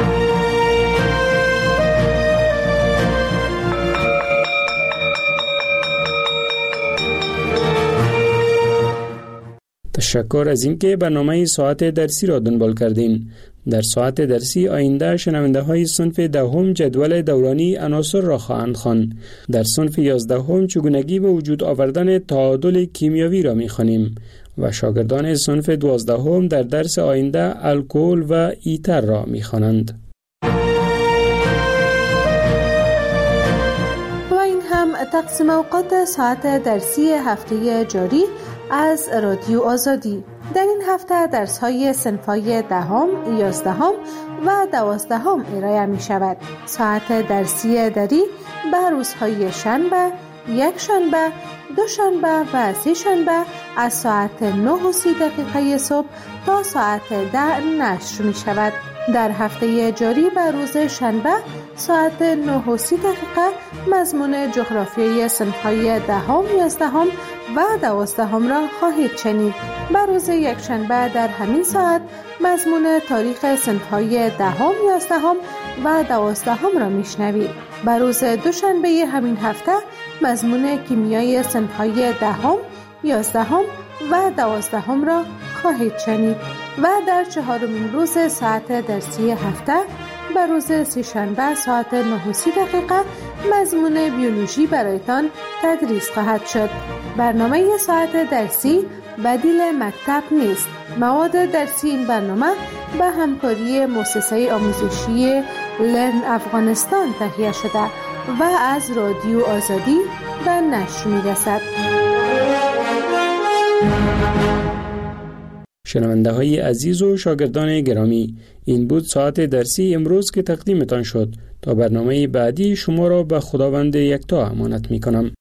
تشکر از اینکه برنامه ساعت درسی را دنبال کردین. در ساعت درسی آینده شنونده های صنف دهم جدول دورانی عناصر را خواهند خواند. در صنف یازدهم چگونگی به وجود آوردن تعادل کیمیایی را می‌خوانیم و شاگردان صنف دوازدهم در درس آینده الکل و ایتر را می‌خوانند. و این هم تقسیم اوقات ساعت درسی هفته جاری از رادیو آزادی. در این هفته درس‌های صنف‌های دهم، یازدهم و دوازدهم ارائه می شود. ساعت درسی دری به روزهای شنبه، یک شنبه، دو شنبه و سه شنبه از ساعت نه و سی دقیقه صبح تا ساعت ده نشر می شود. در هفته جاری به روز شنبه ساعت نه و سی دقیقه مضمون جغرافیای صنف‌های دهم، یازدهم و دوازدهم را خواهید شنید. به روز یک شنبه در همین ساعت مضمون تاریخ صنف‌های دهم، یازدهم و دوازدهم را میشنوید. به روز دوشنبه همین هفته مضمون کیمیای صنف‌های دهم، یازدهم و دوازدهم را خواهید شنید و در چهارمین روز ساعت درسی هفته به روز سه‌شنبه ساعت نه و سی دقیقه مضمون بیولوژی برایتان تدریس خواهد شد. برنامه ساعت درسی بدیل مکتب نیست. مواد درسی این برنامه به همکاری مؤسسه آموزشی لرن افغانستان تهیه شده و از رادیو آزادی به نشر می‌رسد. شنونده های عزیز و شاگردان گرامی، این بود ساعت درسی امروز که تقدیمتان شد. تا برنامه بعدی شما را به خداوند یکتا امانت می کنم.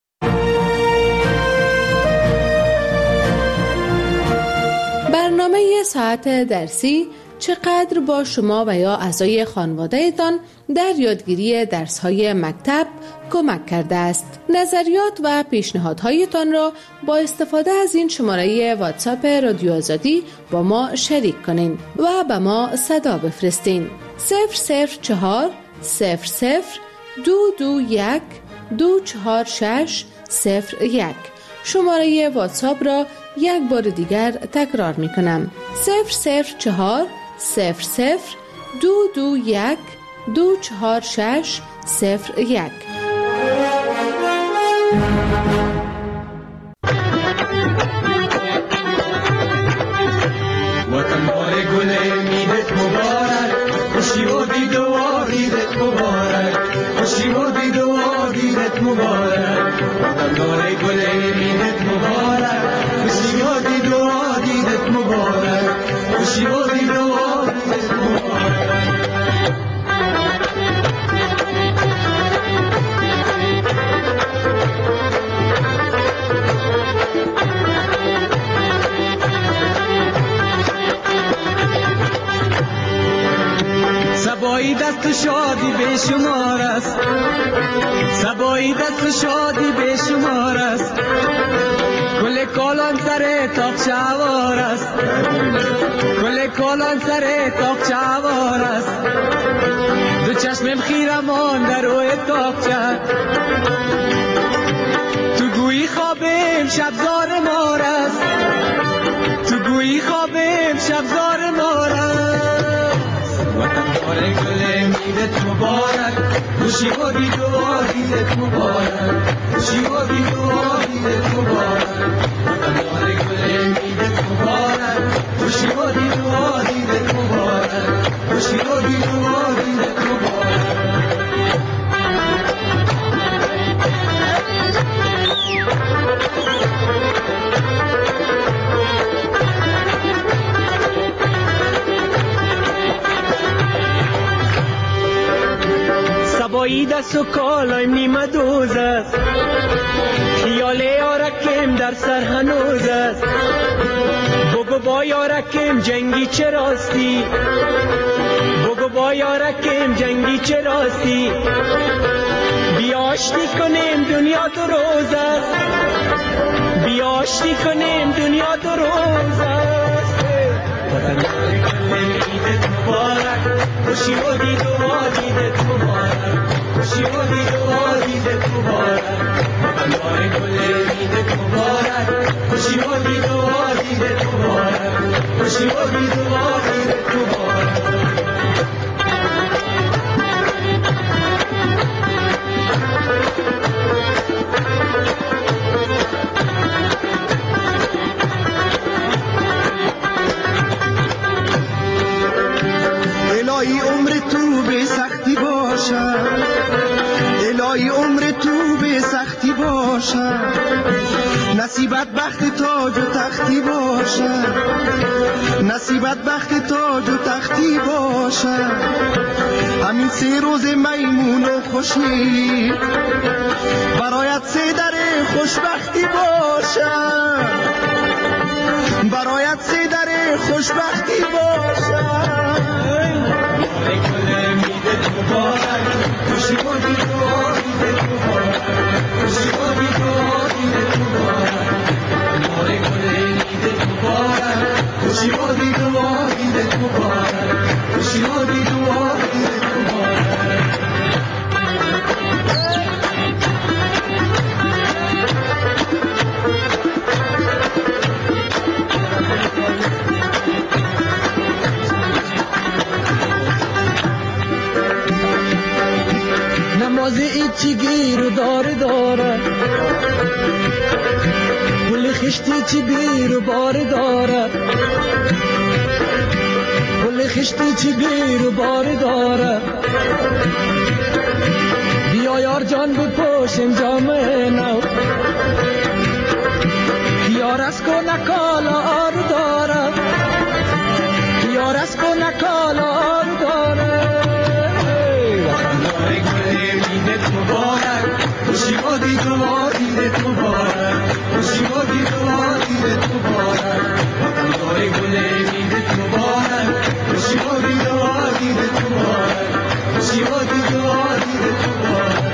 برنامه ساعت درسی چقدر با شما و یا اعضای خانواده‌تان در یادگیری درس‌های مکتب کمک کرده است. نظریات و پیشنهادهایتان را با استفاده از این شماره واتساپ رادیو آزادی با ما شریک کنین و به ما صدا بفرستین. صفر صفر چهار صفر صفر دو دو یک دو چهار شش صفر یک. شماره واتساپ را یک بار دیگر تکرار می کنم: صفر صفر چهار صفر صفر دو دو یک دو چهار شش صفر یک. وطن بار گل میدت مبارک، خوشی و دید و عیدت مبارک، خوشی و دید و عیدت مبارک. وطن بار گل میدت مبارک، خوشی و دید و عیدت مبارک، خوشی و دید و عیدت مبارک. سبایی دست شادی به شمار است، سبایی دست شادی به شمار است. گل کالان سر تاقچه وار است، گل کالان سر تاقچه وار است. دو چشمم خیرمان در روی تاقچه، تو گویی خوابم شبزار مار است، تو گویی خوابم شبزار مار است. وطن بار گل میدت مبارک، خوشی و دید و عیدت مبارک، خوشی و دید و عیدت مبارک. وطن بار گل میدت مبارک، خوشی و دید و عیدت مبارک، خوشی و دید و عیدت مبارک. سبایی دست و کالایم نیمه دوز است، خیال یارکم در سر هنوز است. بگو با یارکم جنگی چه راستی، بگو با یارکم جنگی چه راستی. بیا آشتی کنیم دنیا دو روز است، بیا آشتی کنیم دنیا دو روز است. وطن بار گل عیدت مبارک، خوشی و دید و عیدت مبارک، خوشی و دید و عیدت مبارک. وطن بار گل عیدت مبارک، خوشی و دید و عیدت مبارک، خوشی و دید و عیدت مبارک. الهی عمر تو به سختی باشه، الهی عمر تو به سختی باشه. نصیبت بخت تاج و تختی باشه، نصیبت بخت تاج و تختی باشه. همین سه روز میمون و خوشی برایت سه در خوشبختی باشه، برایت سه در خوشبختی باشه. گل میدت مبارک، خوشی و دید و عیدت مبارک، خوشی و دید و عیدت مبارک. بار گل میدت مبارک، خوشی و دید و عیدت مبارک، خوشی و دید و عیدت مبارک. نماز ایچی گیر و داره داره، گل خشتی چی بیر و باره داره، گل خشتی چی بیر و باره داره. بیا یار جان بپوشیم جامعه نو، یار از کو نکالا آرو داره، یار از کو نکالا آرو داره. مبارک، خوشی و دید و عیدت مبارک، خوشی و دید و عیدت مبارک. وطن بار گل میدت مبارک، خوشی و دید و عیدت مبارک، خوشی و دید و عیدت مبارک.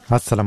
السلام